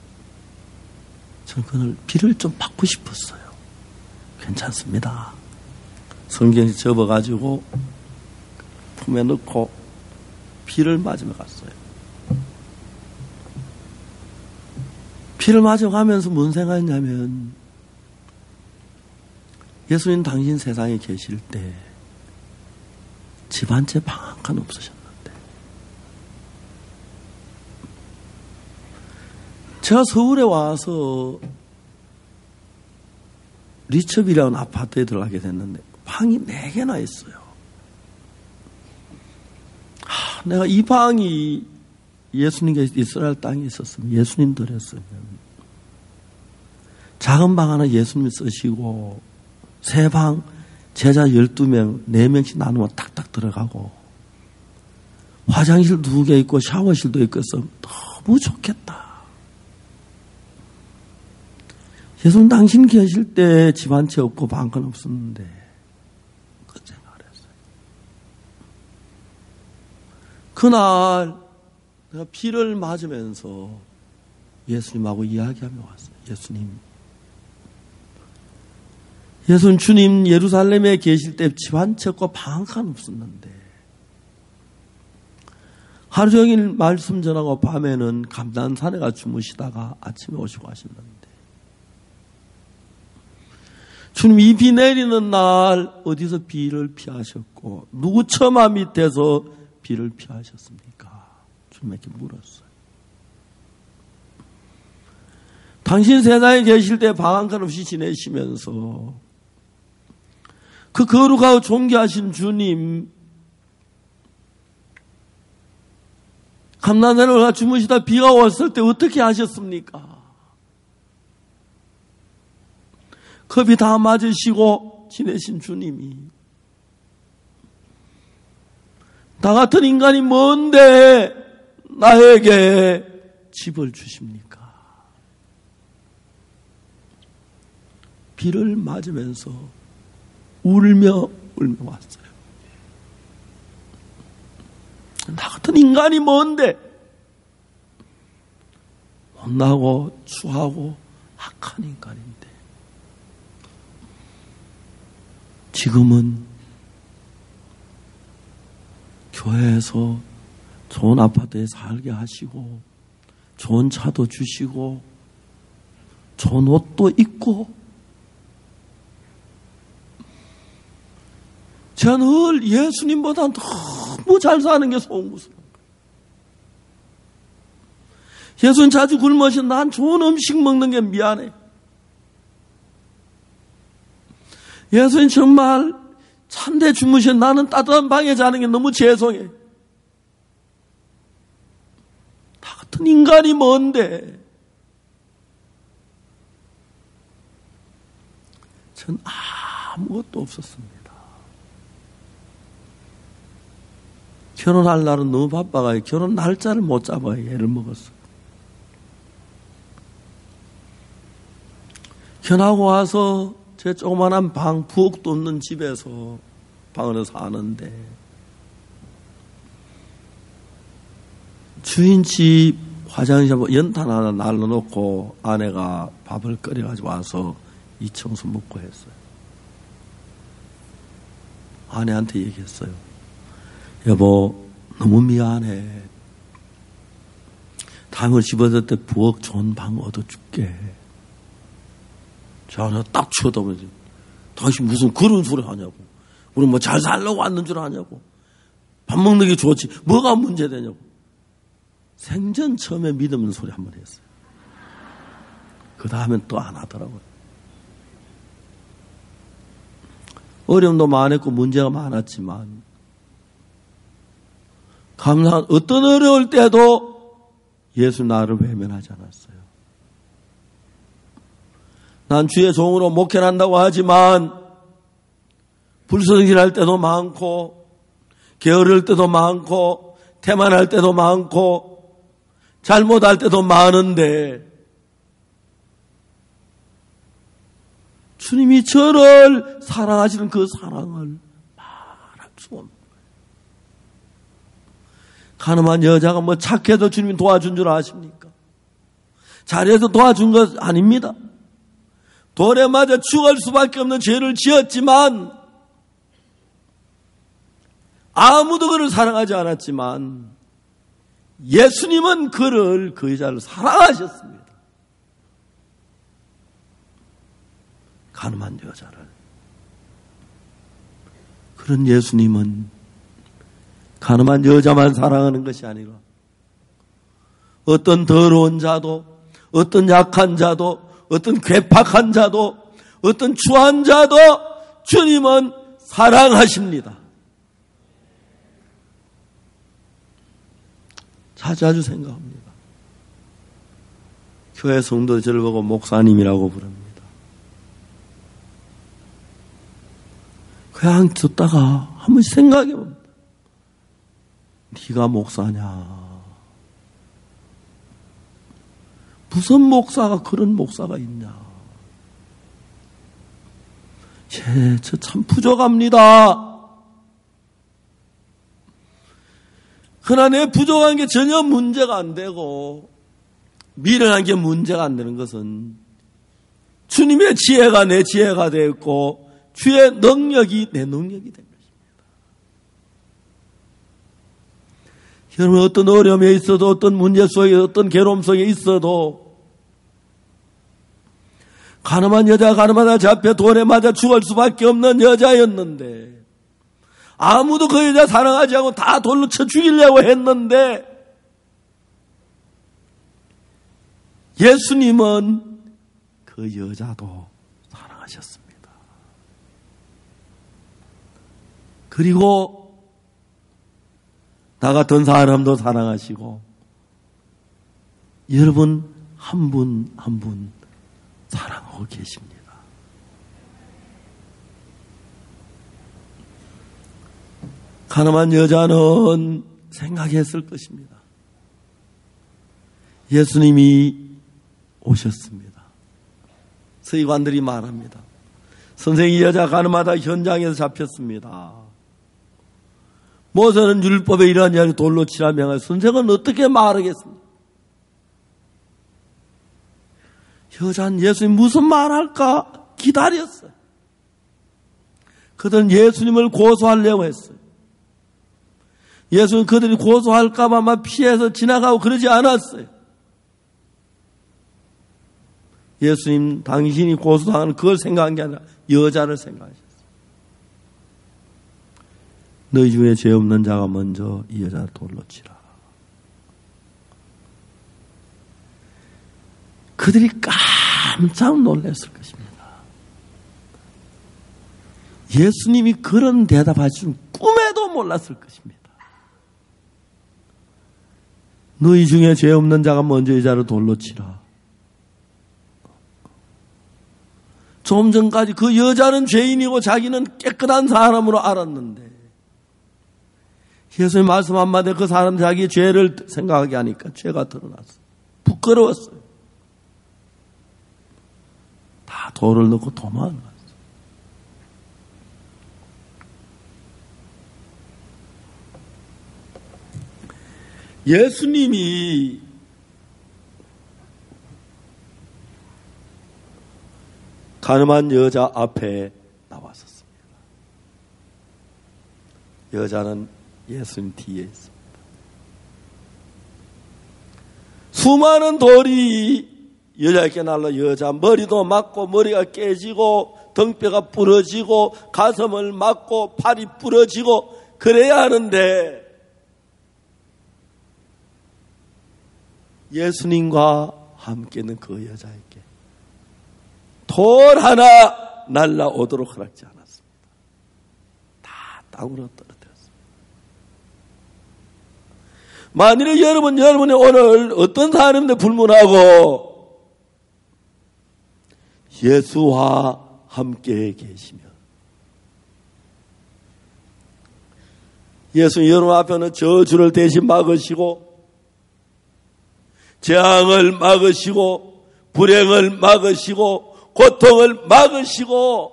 Speaker 1: 저는 그날 비를 좀 받고 싶었어요. 괜찮습니다. 성경에 접어가지고 품에 넣고 비를 맞으며 갔어요. 비를 맞아가면서 뭔 생각했냐면 예수님 당신 세상에 계실 때 집 한 채 방 한 칸 없으셨는데 제가 서울에 와서 리처빌이라는 아파트에 들어가게 됐는데 방이 4개나 있어요. 내가 이 방이 예수님께서 이스라엘 땅에 있었으면 예수님 들였으면 작은 방 하나 예수님이 쓰시고 3방 제자 12명 4명씩 나누면 탁탁 들어가고 화장실 2개 있고 샤워실도 있고 해서 너무 좋겠다. 예수님 당신 계실 때 집 한 채 없고 방 한 칸 없었는데 그 생각을 했어요. 그날 내가 비를 맞으면서 예수님하고 이야기하며 왔어요. 예수님 주님 예루살렘에 계실 때 집 한 채 없고 방 한 칸 없었는데 하루 종일 말씀 전하고 밤에는 감난산에 가 주무시다가 아침에 오시고 하셨는데 주님 이 비 내리는 날 어디서 비를 피하셨고 누구 처마 밑에서 비를 피하셨습니까? 주님에게 물었어요. 당신 세상에 계실 때 방 한 칸 없이 지내시면서 그 거룩하고 존귀하신 주님 감난산에 올라 주무시다 비가 왔을 때 어떻게 하셨습니까? 겁이 다 맞으시고 지내신 주님이 나 같은 인간이 뭔데 나에게 집을 주십니까? 비를 맞으면서 울며 왔어요. 나 같은 인간이 뭔데 못나고 추하고 악한 인간인데 지금은 교회에서 좋은 아파트에 살게 하시고 좋은 차도 주시고 좋은 옷도 입고 제가 늘 예수님보다 너무 잘 사는 게 송구스러운 거예요. 예수님 자주 굶으셔 난 좋은 음식 먹는 게 미안해. 예수님 정말 찬데 주무셔 나는 따뜻한 방에 자는 게 너무 죄송해. 나 같은 인간이 뭔데. 전 아무것도 없었습니다. 결혼할 날은 너무 바빠가요. 결혼 날짜를 못 잡아요. 애를 먹었어. 결혼하고 와서 제 조그만한 방, 부엌도 없는 집에서 방을 사는데 주인 집 화장실 연탄 하나 날라놓고 아내가 밥을 끓여가지고 와서 이 청소 먹고 했어요. 아내한테 얘기했어요. 여보, 너무 미안해. 다음에 집어들 때 부엌 좋은 방 얻어줄게. 자, 딱 쳐다보면서 당신 무슨 그런 소리 하냐고. 우리 뭐 잘 살려고 왔는 줄 아냐고. 밥 먹는 게 좋지. 뭐가 문제되냐고. 생전 처음에 믿음는 소리 한 번 했어요. 그 다음엔 또 안 하더라고요. 어려움도 많았고 문제가 많았지만 감사한 어떤 어려울 때도 예수 나를 외면하지 않았어요. 난 주의 종으로 목회를 한다고 하지만 불성실할 때도 많고 게으를 때도 많고 태만할 때도 많고 잘못할 때도 많은데 주님이 저를 사랑하시는 그 사랑을 말할 수 없는 거예요. 가늠한 여자가 뭐 착해서 주님이 도와준 줄 아십니까? 잘해서 도와준 것 아닙니다. 돌에 맞아 죽을 수밖에 없는 죄를 지었지만 아무도 그를 사랑하지 않았지만 예수님은 그 여자를 사랑하셨습니다. 가늠한 여자를. 그런 예수님은 가늠한 여자만 사랑하는 것이 아니라 어떤 더러운 자도, 어떤 약한 자도, 어떤 괴팍한 자도, 어떤 추한 자도 주님은 사랑하십니다. 자주 생각합니다. 교회 성도들 저를 보고 목사님이라고 부릅니다. 그냥 듣다가 한 번씩 생각해 봅니다. 네가 목사냐? 무슨 목사가 그런 목사가 있냐? 저 참 부족합니다. 그러나 내 부족한 게 전혀 문제가 안 되고 미련한 게 문제가 안 되는 것은 주님의 지혜가 내 지혜가 되었고 주의 능력이 내 능력이 된 것입니다. 여러분 어떤 어려움에 있어도 어떤 문제 속에 어떤 괴로움 속에 있어도 가늠한 여자가 가늠하다 잡혀 돌에 맞아 죽을 수밖에 없는 여자였는데 아무도 그 여자 사랑하지 않고 다 돌로 쳐 죽이려고 했는데 예수님은 그 여자도 사랑하셨습니다. 그리고 나 같은 사람도 사랑하시고 여러분 한 분 한 분 사랑하고 계십니다. 가늠한 여자는 생각했을 것입니다. 예수님이 오셨습니다. 서기관들이 말합니다. 선생이 여자 가늠하다 현장에서 잡혔습니다. 모세는 율법에 이러한 이야기 돌로 치라 명하여 선생은 어떻게 말하겠습니까? 여자는 예수님 무슨 말할까 기다렸어요. 그들은 예수님을 고소하려고 했어요. 예수는 그들이 고소할까봐 막 피해서 지나가고 그러지 않았어요. 예수님 당신이 고소당하는 그걸 생각한 게 아니라 여자를 생각하셨어요. 너희 중에 죄 없는 자가 먼저 이 여자를 돌로 치라. 그들이 깜짝 놀랐을 것입니다. 예수님이 그런 대답하실 줄 꿈에도 몰랐을 것입니다. 너희 중에 죄 없는 자가 먼저 이 여자를 돌로 치라. 좀 전까지 그 여자는 죄인이고 자기는 깨끗한 사람으로 알았는데 예수님 말씀 한마디에 그 사람 자기 죄를 생각하게 하니까 죄가 드러났어요. 부끄러웠어요. 다 돌을 넣고 도망갔어요. 예수님이 가늠한 여자 앞에 나왔었습니다. 여자는 예수님 뒤에 있습니다. 수많은 돌이 여자에게 날라 여자 머리도 맞고 머리가 깨지고 등뼈가 부러지고 가슴을 맞고 팔이 부러지고 그래야 하는데 예수님과 함께 있는 그 여자에게 돌 하나 날라오도록 허락지 않았습니다. 다 땅으로 떨어뜨렸습니다. 만일에 여러분이 오늘 어떤 사람인데 불문하고 예수와 함께 계시며 예수님 여러분 앞에는 저주를 대신 막으시고 재앙을 막으시고 불행을 막으시고 고통을 막으시고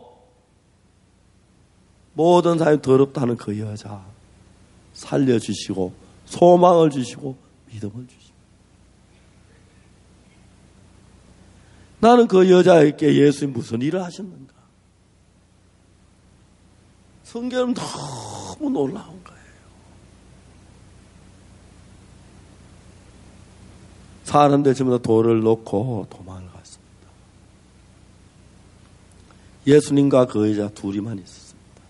Speaker 1: 모든 사람이 더럽다는 그 여자 살려주시고 소망을 주시고 믿음을 주시고 나는 그 여자에게 예수님 무슨 일을 하셨는가? 성경은 너무 놀라운 거예요. 사람들 전부 다 돌을 놓고 도망을 갔습니다. 예수님과 그 여자 둘이만 있었습니다.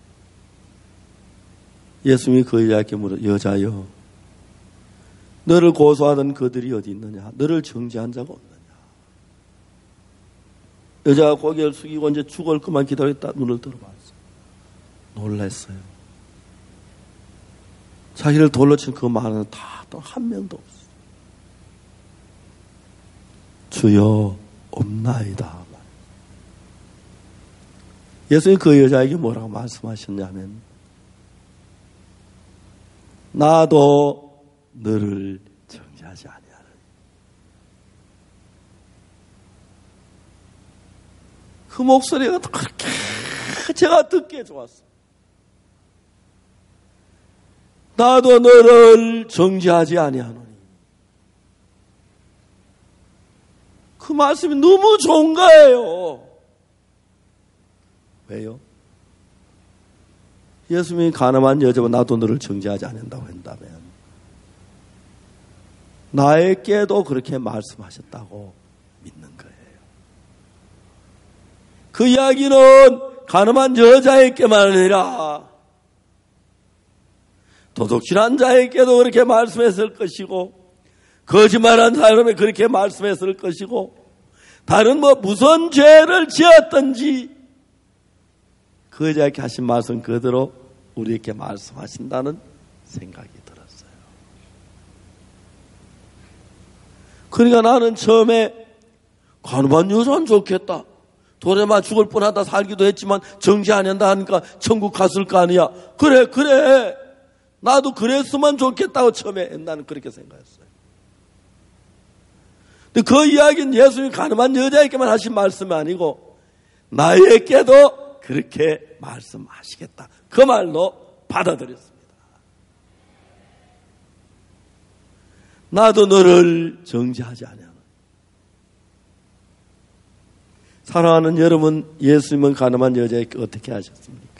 Speaker 1: 예수님이 그 여자에게 물어 여자여 너를 고소하던 그들이 어디 있느냐? 너를 정죄한 자가 없느냐? 여자가 고개를 숙이고 이제 죽을 것만 기다렸다 눈을 들어봤어요. 놀랐어요. 자기를 돌로 친 그 많은 다 또 한 명도 없어요. 주여 없나이다. 예수님이 그 여자에게 뭐라고 말씀하셨냐면 나도 너를 정죄하지 아니하느니. 그 목소리가 그렇게 제가 듣기에 좋았어요. 나도 너를 정죄하지 아니하노니. 그 말씀이 너무 좋은 거예요. 왜요? 예수님이 가늠한 여자와 나도 너를 정죄하지 않는다고 한다면 나에게도 그렇게 말씀하셨다고 믿는 거예요. 그 이야기는 가늠한 여자에게만 아니라 도둑질한 자에게도 그렇게 말씀했을 것이고 거짓말한 사람에 그렇게 말씀했을 것이고 다른 무슨 죄를 지었든지 그 여자에게 하신 말씀 그대로 우리에게 말씀하신다는 생각이 들었어요. 그러니까 나는 처음에 가늠한 여자는 좋겠다. 돌에 맞 죽을 뻔하다 살기도 했지만 정죄 안 한다 하니까 천국 갔을 거 아니야. 그래. 나도 그랬으면 좋겠다고 처음에 나는 그렇게 생각했어요. 근데 그 이야기는 예수님이 가늠한 여자에게만 하신 말씀이 아니고 나에게도 그렇게 말씀하시겠다. 그 말로 받아들였습니다. 나도 너를 정죄하지 않아. 사랑하는 여러분, 예수님은 가늠한 여자에게 어떻게 하셨습니까?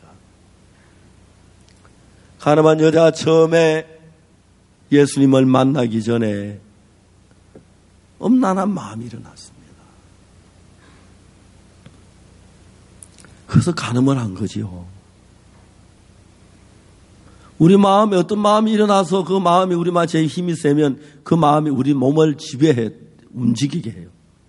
Speaker 1: 가늠한 여자가 처음에 예수님을 만나기 전에 엄난한 마음이 일어났습니다. 그래서 가늠을 한 거지요. 우리 마음에 어떤 마음이 일어나서 그 마음이 우리 마음에 힘이 세면 그 마음이 우리 몸을 지배해 움직이게 해요.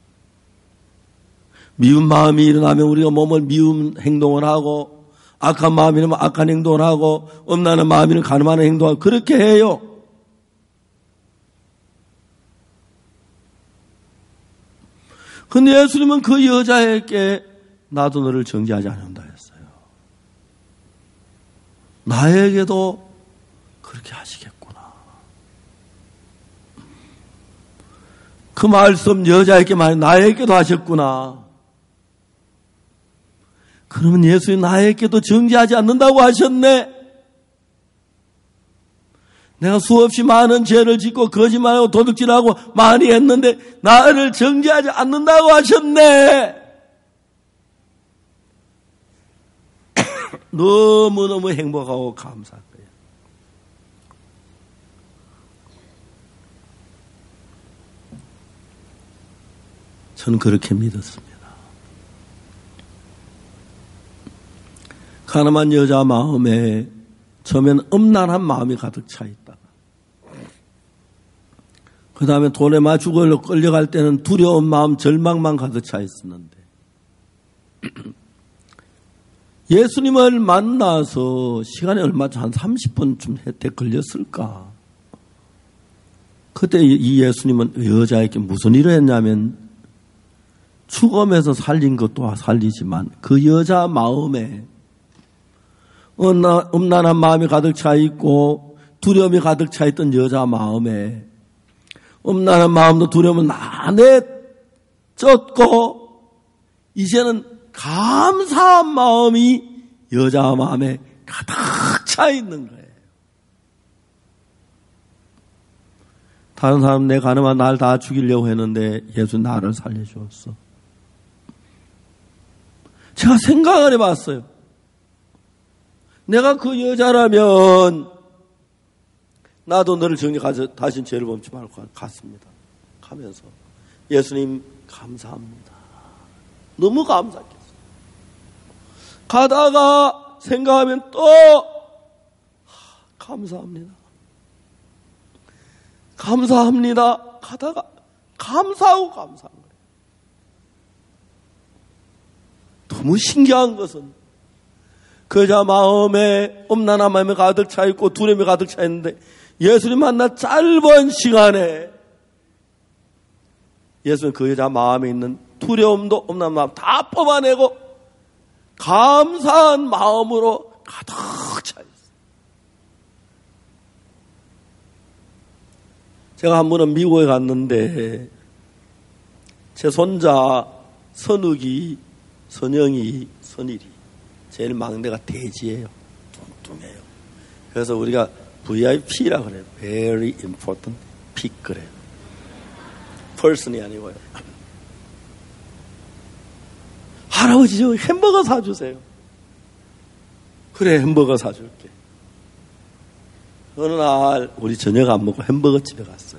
Speaker 1: 미운 마음이 일어나면 우리가 몸을 미운 행동을 하고 악한 마음이 일어나면 악한 행동을 하고 엄난한 마음이 일어나면 가늠하는 행동을 하고 그렇게 해요. 근데 예수님은 그 여자에게 나도 너를 정죄하지 않는다 했어요. 나에게도 그렇게 하시겠구나. 그 말씀 여자에게 말해 나에게도 하셨구나. 그러면 예수님 나에게도 정죄하지 않는다고 하셨네. 내가 수없이 많은 죄를 짓고 거짓말하고 도둑질하고 많이 했는데 나를 정죄하지 않는다고 하셨네. 너무너무 행복하고 감사한 거예요. 저는 그렇게 믿었습니다. 가늠한 여자 마음에 처음에는 엄난한 마음이 가득 차 있다가 그 다음에 돈에 맞추고 끌려갈 때는 두려운 마음, 절망만 가득 차 있었는데 예수님을 만나서 시간이 얼마 한 30분쯤 걸렸을까? 그때 이 예수님은 여자에게 무슨 일을 했냐면 죽음에서 살린 것도 살리지만 그 여자 마음에 음란한 마음이 가득 차 있고 두려움이 가득 차 있던 여자 마음에 음란한 마음도 두려움은 나내 쪘고 이제는 감사한 마음이 여자 마음에 가득 차 있는 거예요. 다른 사람 내 가늠한 날 다 죽이려고 했는데 예수 나를 살려주었어. 제가 생각을 해봤어요. 내가 그 여자라면 나도 너를 정죄하여 다신 죄를 범치 말고 갔습니다. 가면서 예수님 감사합니다. 너무 감사했겠어요. 가다가 생각하면 또 감사합니다. 감사합니다. 가다가 감사하고 감사한 거예요. 너무 신기한 것은 그 여자 마음에 음란한 마음이 가득 차 있고 두려움이 가득 차 있는데 예수님 만나 짧은 시간에 예수님 그 여자 마음에 있는 두려움도 음란한 마음 다 뽑아내고 감사한 마음으로 가득 차 있어요. 제가 한 번은 미국에 갔는데 제 손자 선욱이, 선영이, 선일이 제일 막내가 돼지예요. 뚱뚱해요. 그래서 우리가 VIP라 그래요. Very important pick 그래요. person이 아니고요. 할아버지 저 햄버거 사주세요. 그래 햄버거 사줄게. 어느 날 우리 저녁 안 먹고 햄버거 집에 갔어요.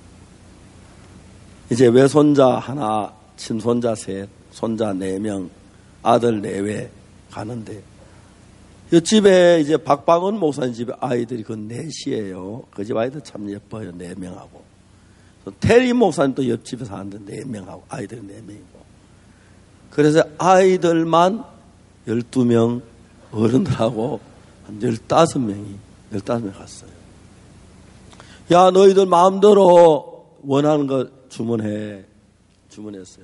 Speaker 1: 이제 외손자 하나, 친손자 셋, 손자 4명, 아들 4회 가는데 이 집에 이제 박방은 목사님 집에 아이들이 그 4이에요. 그 집 아이들 참 예뻐요. 4명하고. 테리 목사님도 옆집에 사는데 4명하고 아이들이 4명이고. 그래서 아이들만 12명, 어른들하고 한 15명이 갔어요. 야, 너희들 마음대로 원하는 거 주문했어요.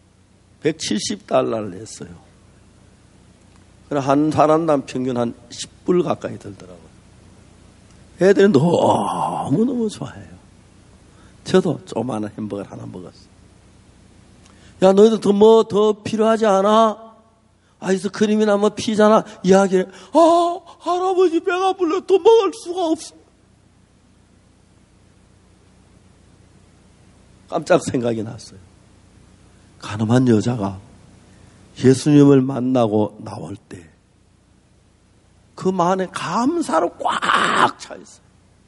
Speaker 1: $170를 냈어요. 그래, 한 사람당 평균 한 10불 가까이 들더라고요. 애들이 너무너무 좋아해요. 저도 조그마한 햄버거를 하나 먹었어요. 야, 너희들 더 필요하지 않아? 아이스크림이나 뭐 피자나 이야기를, 할아버지 배가 불러 더 먹을 수가 없어. 깜짝 생각이 났어요. 가늠한 여자가 예수님을 만나고 나올 때 그 마음에 감사로 꽉 차 있어요.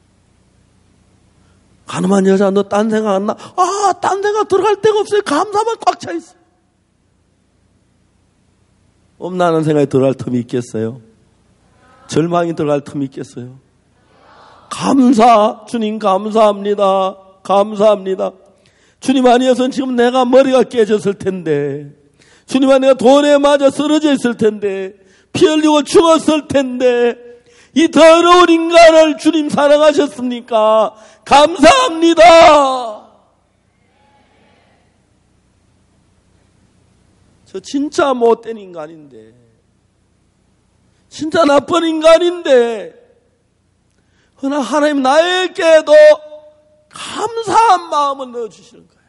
Speaker 1: 가늠한 여자 너 딴 생각 안 나? 딴 생각 들어갈 데가 없어요. 감사만 꽉 차 있어요. 엄나는 생각이 들어갈 틈이 있겠어요? 절망이 들어갈 틈이 있겠어요? 주님 감사합니다. 감사합니다. 주님 아니어서는 지금 내가 머리가 깨졌을 텐데, 주님 아니어 돈에 맞아 쓰러져 있을 텐데, 피 흘리고 죽었을 텐데, 이 더러운 인간을 주님 사랑하셨습니까? 감사합니다. 저 진짜 못된 인간인데, 진짜 나쁜 인간인데, 그러나 하나님 나에게도 감사한 마음을 넣어주시는 거예요.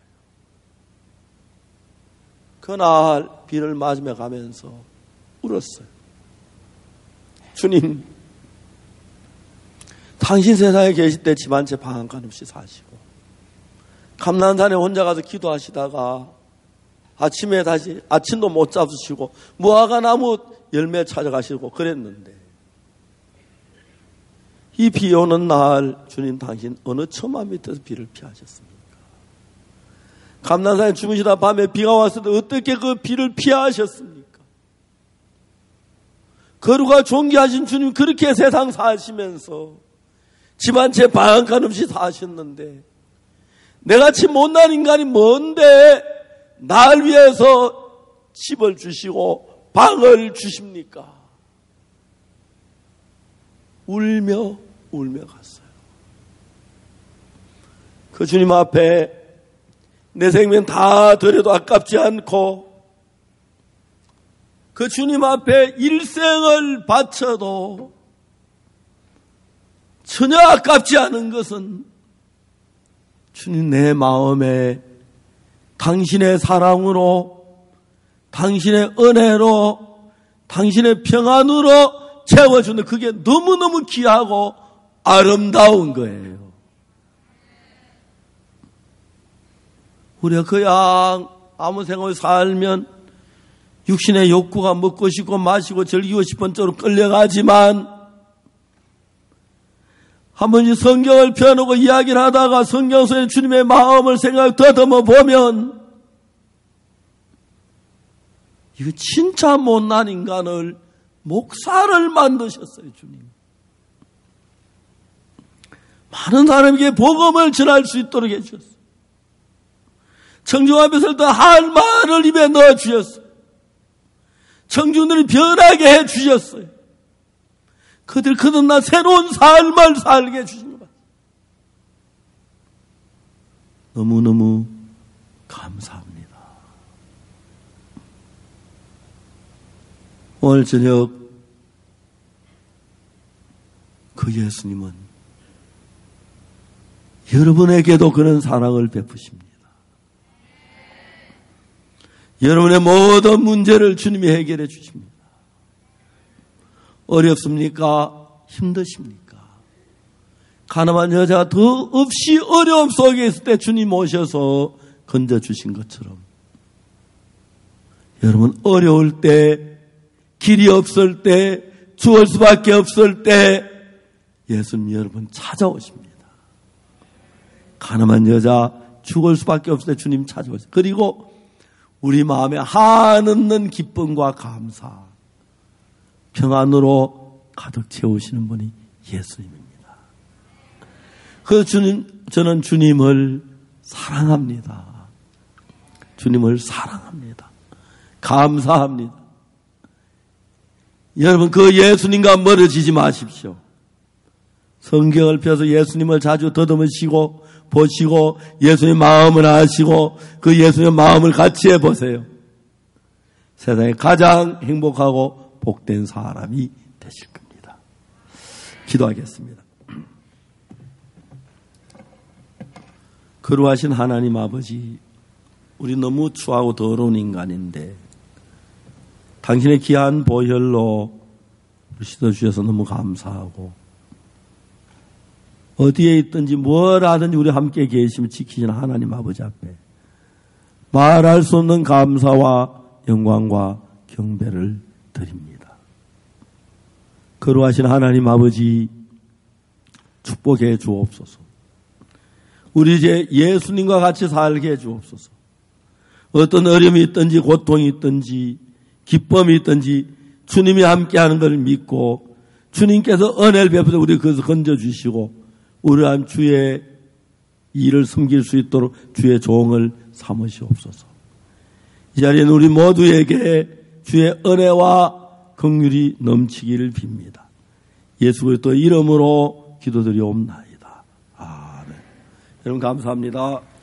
Speaker 1: 그날 비를 맞으며 가면서 울었어요. 주님, 당신 세상에 계실 때 집 한 채 방 한 칸 없이 사시고 감난산에 혼자 가서 기도하시다가 아침에 다시 아침도 못 잡수시고 무화과나무 열매 찾아가시고 그랬는데 이 비 오는 날 주님 당신 어느 처마 밑에서 비를 피하셨습니까? 감난산에 주무시다 밤에 비가 왔을 때 어떻게 그 비를 피하셨습니까? 거룩하 존귀하신 주님 그렇게 세상 사시면서 집 한 채 방 한 칸 없이 사셨는데 내같이 못난 인간이 뭔데 날 위해서 집을 주시고 방을 주십니까? 울며 갔어요. 그 주님 앞에 내 생명 다 드려도 아깝지 않고 그 주님 앞에 일생을 바쳐도 전혀 아깝지 않은 것은 주님 내 마음에 당신의 사랑으로 당신의 은혜로 당신의 평안으로 채워주는 그게 너무너무 귀하고 아름다운 거예요. 우리가 그냥 아무 생각 없이 살면 육신의 욕구가 먹고 싶고 마시고 즐기고 싶은 쪽으로 끌려가지만 한 번씩 성경을 펴놓고 이야기를 하다가 성경 속에 주님의 마음을 생각 더듬어 보면 이거 진짜 못난 인간을 목사를 만드셨어요, 주님. 많은 사람에게 복음을 전할 수 있도록 해주셨어요. 청중 앞에 설 때 할 말을 입에 넣어 주셨어요. 청중들이 변하게 해 주셨어요. 그들 나 새로운 삶을 살게 해주신 것 같아요. 너무너무 감사합니다. 오늘 저녁 그 예수님은 여러분에게도 그런 사랑을 베푸십니다. 여러분의 모든 문제를 주님이 해결해 주십니다. 어렵습니까? 힘드십니까? 가늠한 여자가 더 없이 어려움 속에 있을 때 주님 오셔서 건져주신 것처럼 여러분 어려울 때, 길이 없을 때, 죽을 수밖에 없을 때 예수님 여러분 찾아오십니다. 가늠한 여자 죽을 수밖에 없을 때 주님 찾아오십니다. 그리고 우리 마음에 한없는 기쁨과 감사, 평안으로 가득 채우시는 분이 예수님입니다. 그래서 저는 주님을 사랑합니다. 주님을 사랑합니다. 감사합니다. 여러분 그 예수님과 멀어지지 마십시오. 성경을 펴서 예수님을 자주 더듬으시고 보시고 예수님 마음을 아시고 그 예수님의 마음을 같이 해보세요. 세상에 가장 행복하고 복된 사람이 되실 겁니다. 기도하겠습니다. 거룩하신 하나님 아버지, 우리 너무 추하고 더러운 인간인데 당신의 귀한 보혈로 씻어주셔서 너무 감사하고 어디에 있든지 뭘 하든지 우리 함께 계시면 지키시는 하나님 아버지 앞에 말할 수 없는 감사와 영광과 경배를 드립니다. 거룩하신 하나님 아버지 축복해 주옵소서. 우리 이제 예수님과 같이 살게 해 주옵소서. 어떤 어려움이 있든지 고통이 있든지 기쁨이 있든지 주님이 함께하는 걸 믿고 주님께서 은혜를 베푸셔서 우리 그것을 건져주시고 우리한 주의 일을 섬길 수 있도록 주의 종을 삼으시옵소서. 이 자리에는 우리 모두에게 주의 은혜와 긍휼이 넘치기를 빕니다. 예수 그리스도 이름으로 기도드리옵나이다. 아멘. 여러분 감사합니다.